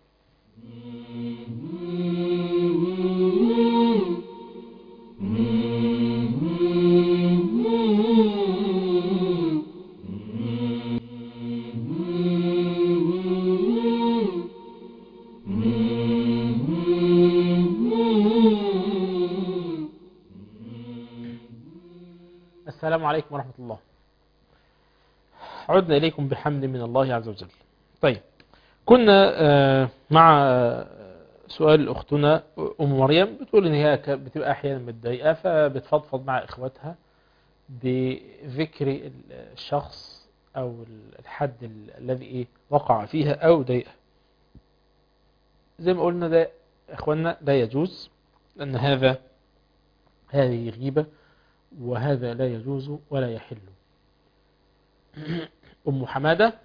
السلام عليكم ورحمة الله. عدنا إليكم بحمد من الله عز وجل. طيب كنا مع سؤال أختنا أم مريم، بتقول إن هي بتبقى أحيانا متضايقة فبتفضفض مع إخواتها بذكر الشخص أو الحد الذي وقع فيها أو ضايقها. زي ما قلنا ده إخواننا لا يجوز، لأن هذه غيبة وهذا لا يجوز ولا يحل. أم حمادة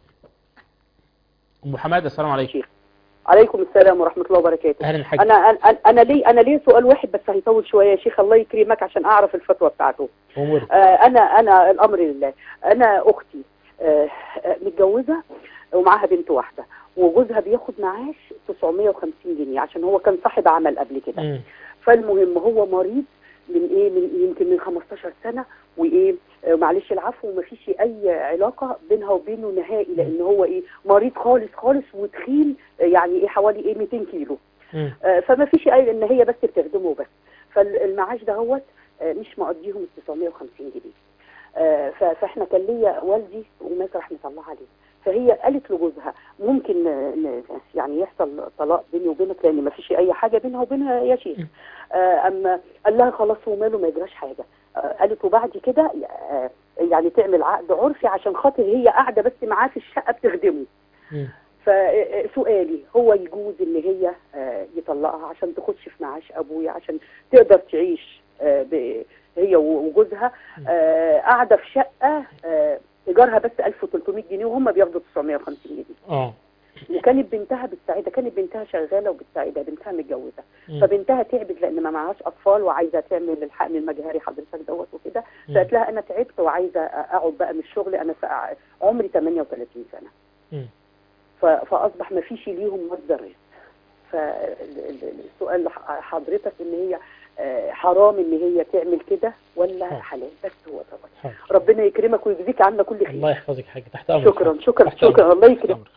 السلام عليكم. عليكم السلام ورحمة الله وبركاته. أهلا حاج. أنا لي سؤال واحد بس هيطول شوية يا شيخ، الله يكرمك عشان أعرف الفتوى بتاعته. أنا الأمر لله. أنا أختي متجوزة ومعاها بنت واحدة، وجوزها بياخد معاش 950 جنيه عشان هو كان صاحب عمل قبل كده. فالمهم هو مريض من يمكن من 15 سنة معلش العفو، ومفيش اي علاقة بينها وبينه نهائي، لان هو مريض خالص وتخين يعني حوالي 200 كيلو. فما فيش اي، ان هي بس بتخدمه بس. فالمعاش ده هو مش مقضيهم ال 950 جنيه. فاحنا كان ليا والدي ومات رحمة الله عليه، فهي قالت لجوزها ممكن يعني يحصل طلاق بيني وبينك لان ما فيش اي حاجة بينها وبينها يا شيخ. اما قال لها خلاص هو ماله ما يجراش حاجة. قالت وبعد كده يعني تعمل عقد عرفي عشان خاطر هي قاعدة بس معاه في الشقة بتخدمه. فسؤالي هو يجوز ان هي يطلقها عشان تخش في معاش ابويا عشان تقدر تعيش هي وجوزها قاعدة في شقة ايجارها بس 1300 جنيه وهم بياخدوا 950 جنيه. وكانت بنتها بتساعدها، كانت بنتها شغاله وبتساعدها، بنتها متجوزه، فبنتها تعبت لان ما معهاش اطفال وعايزه تعمل الحقن المجهري حضرتك دوت وكده، فقالت لها انا تعبت وعايزه اقعد بقى من الشغل، انا عمري 38 سنه. فاصبح ما فيش ليهم مصدر رزق. فالسؤال لحضرتك ان هي حرام ان هي تعمل كده ولا حلال؟ بس هو طبعا ربنا يكرمك ويجزيك عنا كل خير. الله يحفظك حاجه، تحت امرك. شكرا شكرا شكرا، الله يكرمك.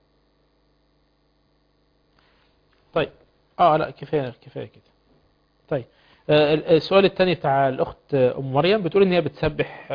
طيب لا كفايه كده. طيب السؤال الثاني بتاع الاخت ام مريم، بتقول ان هي بتسبح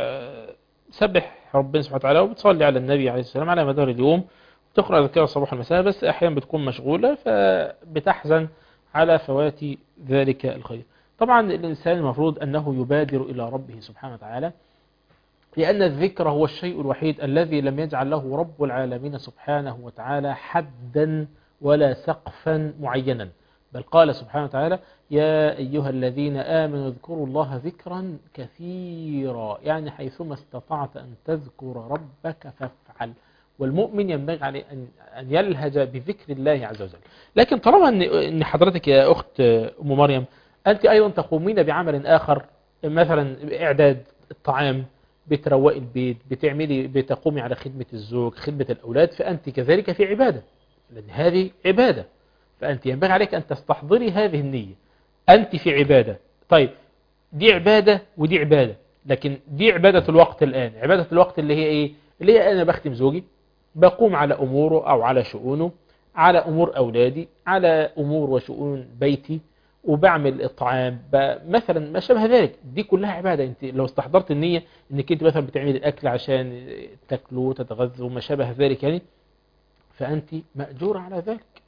ربنا سبحانه وتعالى وبتصلي على النبي عليه السلام على مدار اليوم، تقرأ الذكر الصباح والمساء، بس أحيانا بتكون مشغولة فبتحزن على فوات ذلك الخير. طبعا الإنسان المفروض أنه يبادر إلى ربه سبحانه وتعالى، لأن الذكر هو الشيء الوحيد الذي لم يجعل له رب العالمين سبحانه وتعالى حدا ولا سقفا معينا، بل قال سبحانه وتعالى يا أيها الذين آمنوا اذكروا الله ذكرا كثيرا، يعني حيثما استطعت أن تذكر ربك فافعل. والمؤمن ينبغي عليه أن يلهج بذكر الله عز وجل. لكن طالما أن حضرتك يا أخت أم مريم أنت أيضا تقومين بعمل آخر، مثلا إعداد الطعام، بتروقي البيت، بتقومي على خدمة الزوج، خدمة الأولاد، فأنت كذلك في عبادة، لأن هذه عبادة، فأنت ينبغي عليك أن تستحضري هذه النية، أنت في عبادة. طيب دي عبادة ودي عبادة، لكن دي عبادة الوقت الآن، عبادة الوقت اللي هي إيه؟ اللي هي أنا بختم زوجي، بقوم على أموره أو على شؤونه، على أمور أولادي، على أمور وشؤون بيتي، وبعمل الطعام مثلا ما شابه ذلك. دي كلها عبادة. انت لو استحضرت النية انك انت مثلا بتعمل الأكل عشان تاكلوا وتتغذوا وما شابه ذلك يعني، فأنت مأجورة على ذلك.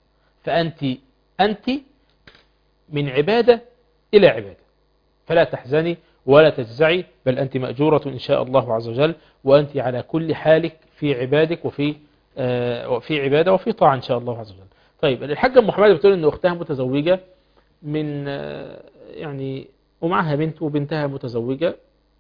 فأنت من عبادة إلى عبادة، فلا تحزني ولا تجزعي، بل أنت مأجورة إن شاء الله عز وجل، وأنت على كل حالك في عبادك وفي عبادة وفي طاعة إن شاء الله عز وجل. طيب الحاجة أم حماد بتقول إن أختها متزوجة من يعني ومعها بنت، وبنتها متزوجة،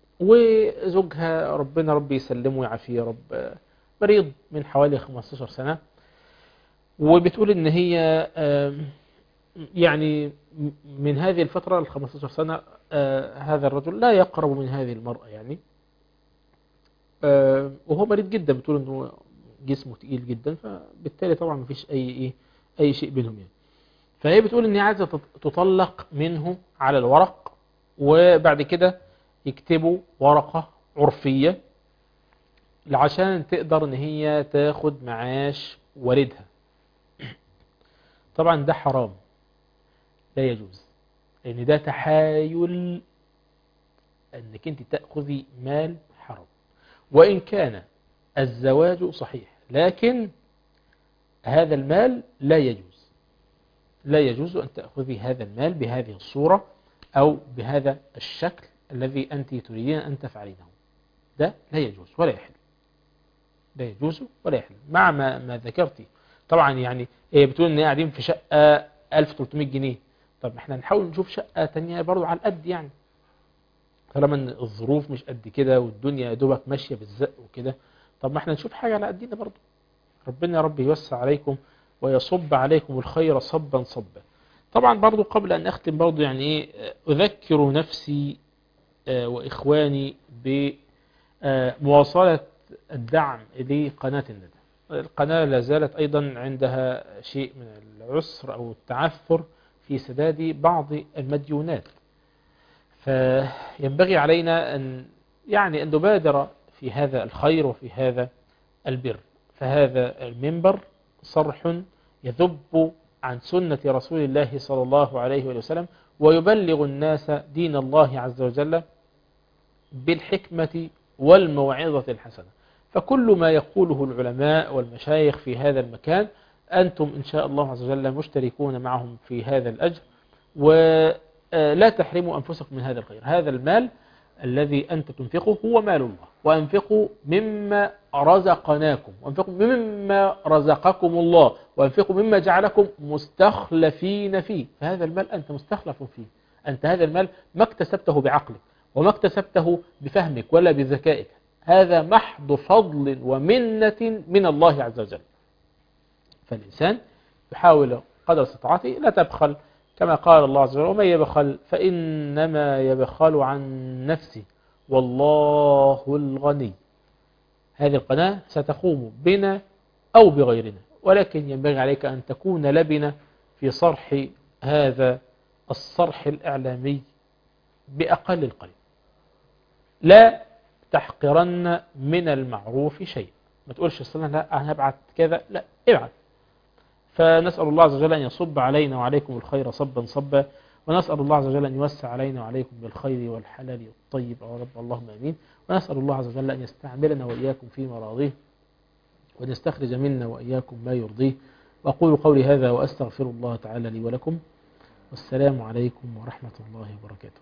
وزوجها ربي يسلمه ويعافيه يا رب، مريض من حوالي 15 سنة، وبتقول إن هي يعني من هذه الفترة 15 سنة هذا الرجل لا يقرب من هذه المرأة يعني، وهو مريض جدا، بتقول إنه جسمه تقيل جدا، فبالتالي طبعا ما فيش أي شيء بينهم يعني. فهي بتقول إن هي عايزة تطلق منه على الورق، وبعد كده يكتبوا ورقة عرفية عشان تقدر إن هي تاخد معاش والدها. طبعا ده حرام، لا يجوز، لأن ده تحايل أنك أنت تأخذي مال حرام. وإن كان الزواج صحيح، لكن هذا المال لا يجوز أن تأخذي هذا المال بهذه الصورة أو بهذا الشكل الذي أنت تريدين أن تفعلينه. ده لا يجوز ولا يحل، لا يجوز ولا يحل، مع ما ذكرتي. طبعا يعني بتقول إن قاعدين في شقة 1300 جنيه، طب احنا نحاول نشوف شقة تانية برضو على القد يعني، طالما ان الظروف مش قد كده والدنيا دوبك ماشية بالزق وكده، طب ما احنا نشوف حاجة على قدنا برضو. ربنا يا رب يوسع عليكم ويصب عليكم الخير صبا صبا. طبعا برضو قبل ان اختم برضو يعني ايه، اذكر نفسي واخواني بمواصلة الدعم لقناة الندى. القناة لا زالت ايضا عندها شيء من العسر او التعثر في سداد بعض المديونات، فينبغي علينا أن نبادر في هذا الخير وفي هذا البر. فهذا المنبر صرح يذب عن سنة رسول الله صلى الله عليه وسلم، ويبلغ الناس دين الله عز وجل بالحكمة والموعظة الحسنة. فكل ما يقوله العلماء والمشايخ في هذا المكان أنتم إن شاء الله عز وجل مشتركون معهم في هذا الأجر، ولا تحرموا أنفسكم من هذا الخير. هذا المال الذي أنت تنفقه هو مال الله، وأنفقوا مما رزقناكم، وأنفقوا مما رزقكم الله، وأنفقوا مما جعلكم مستخلفين فيه. فهذا المال أنت مستخلف فيه، أنت هذا المال ما اكتسبته بعقلك وما اكتسبته بفهمك ولا بذكائك، هذا محض فضل ومنة من الله عز وجل. فالإنسان يحاول قدر استطاعته لا تبخل، كما قال الله عز وجل: ومن يبخل فإنما يبخل عن نفسه والله الغني. هذه القناة ستقوم بنا أو بغيرنا، ولكن ينبغي عليك أن تكون لبنة في صرح هذا الصرح الإعلامي بأقل القليل. لا تحقرن من المعروف شيء، ما تقولش الصلاة لا أنا هبعت كذا، لا ابعت. فنسأل الله عز وجل أن يصب علينا وعليكم الخير صبا صبا، ونسأل الله عز وجل أن يوسع علينا وعليكم بالخير والحلال والطيب يا رب، اللهم آمين. ونسأل الله عز وجل أن يستعملنا وإياكم في مراضيه، وأن يستخرج منا وإياكم ما يرضيه. وأقول قولي هذا وأستغفر الله تعالى لي ولكم، والسلام عليكم ورحمة الله وبركاته.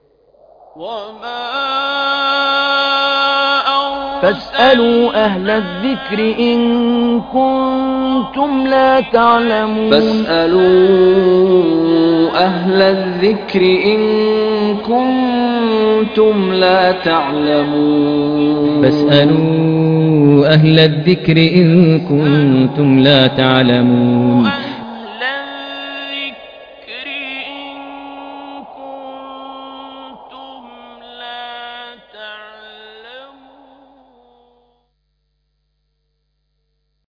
فاسألوا أهل الذكر إن كنتم لا تعلمون. فاسألوا أهل الذكر إن كنتم لا تعلمون. فاسألوا أهل الذكر إن كنتم لا تعلمون.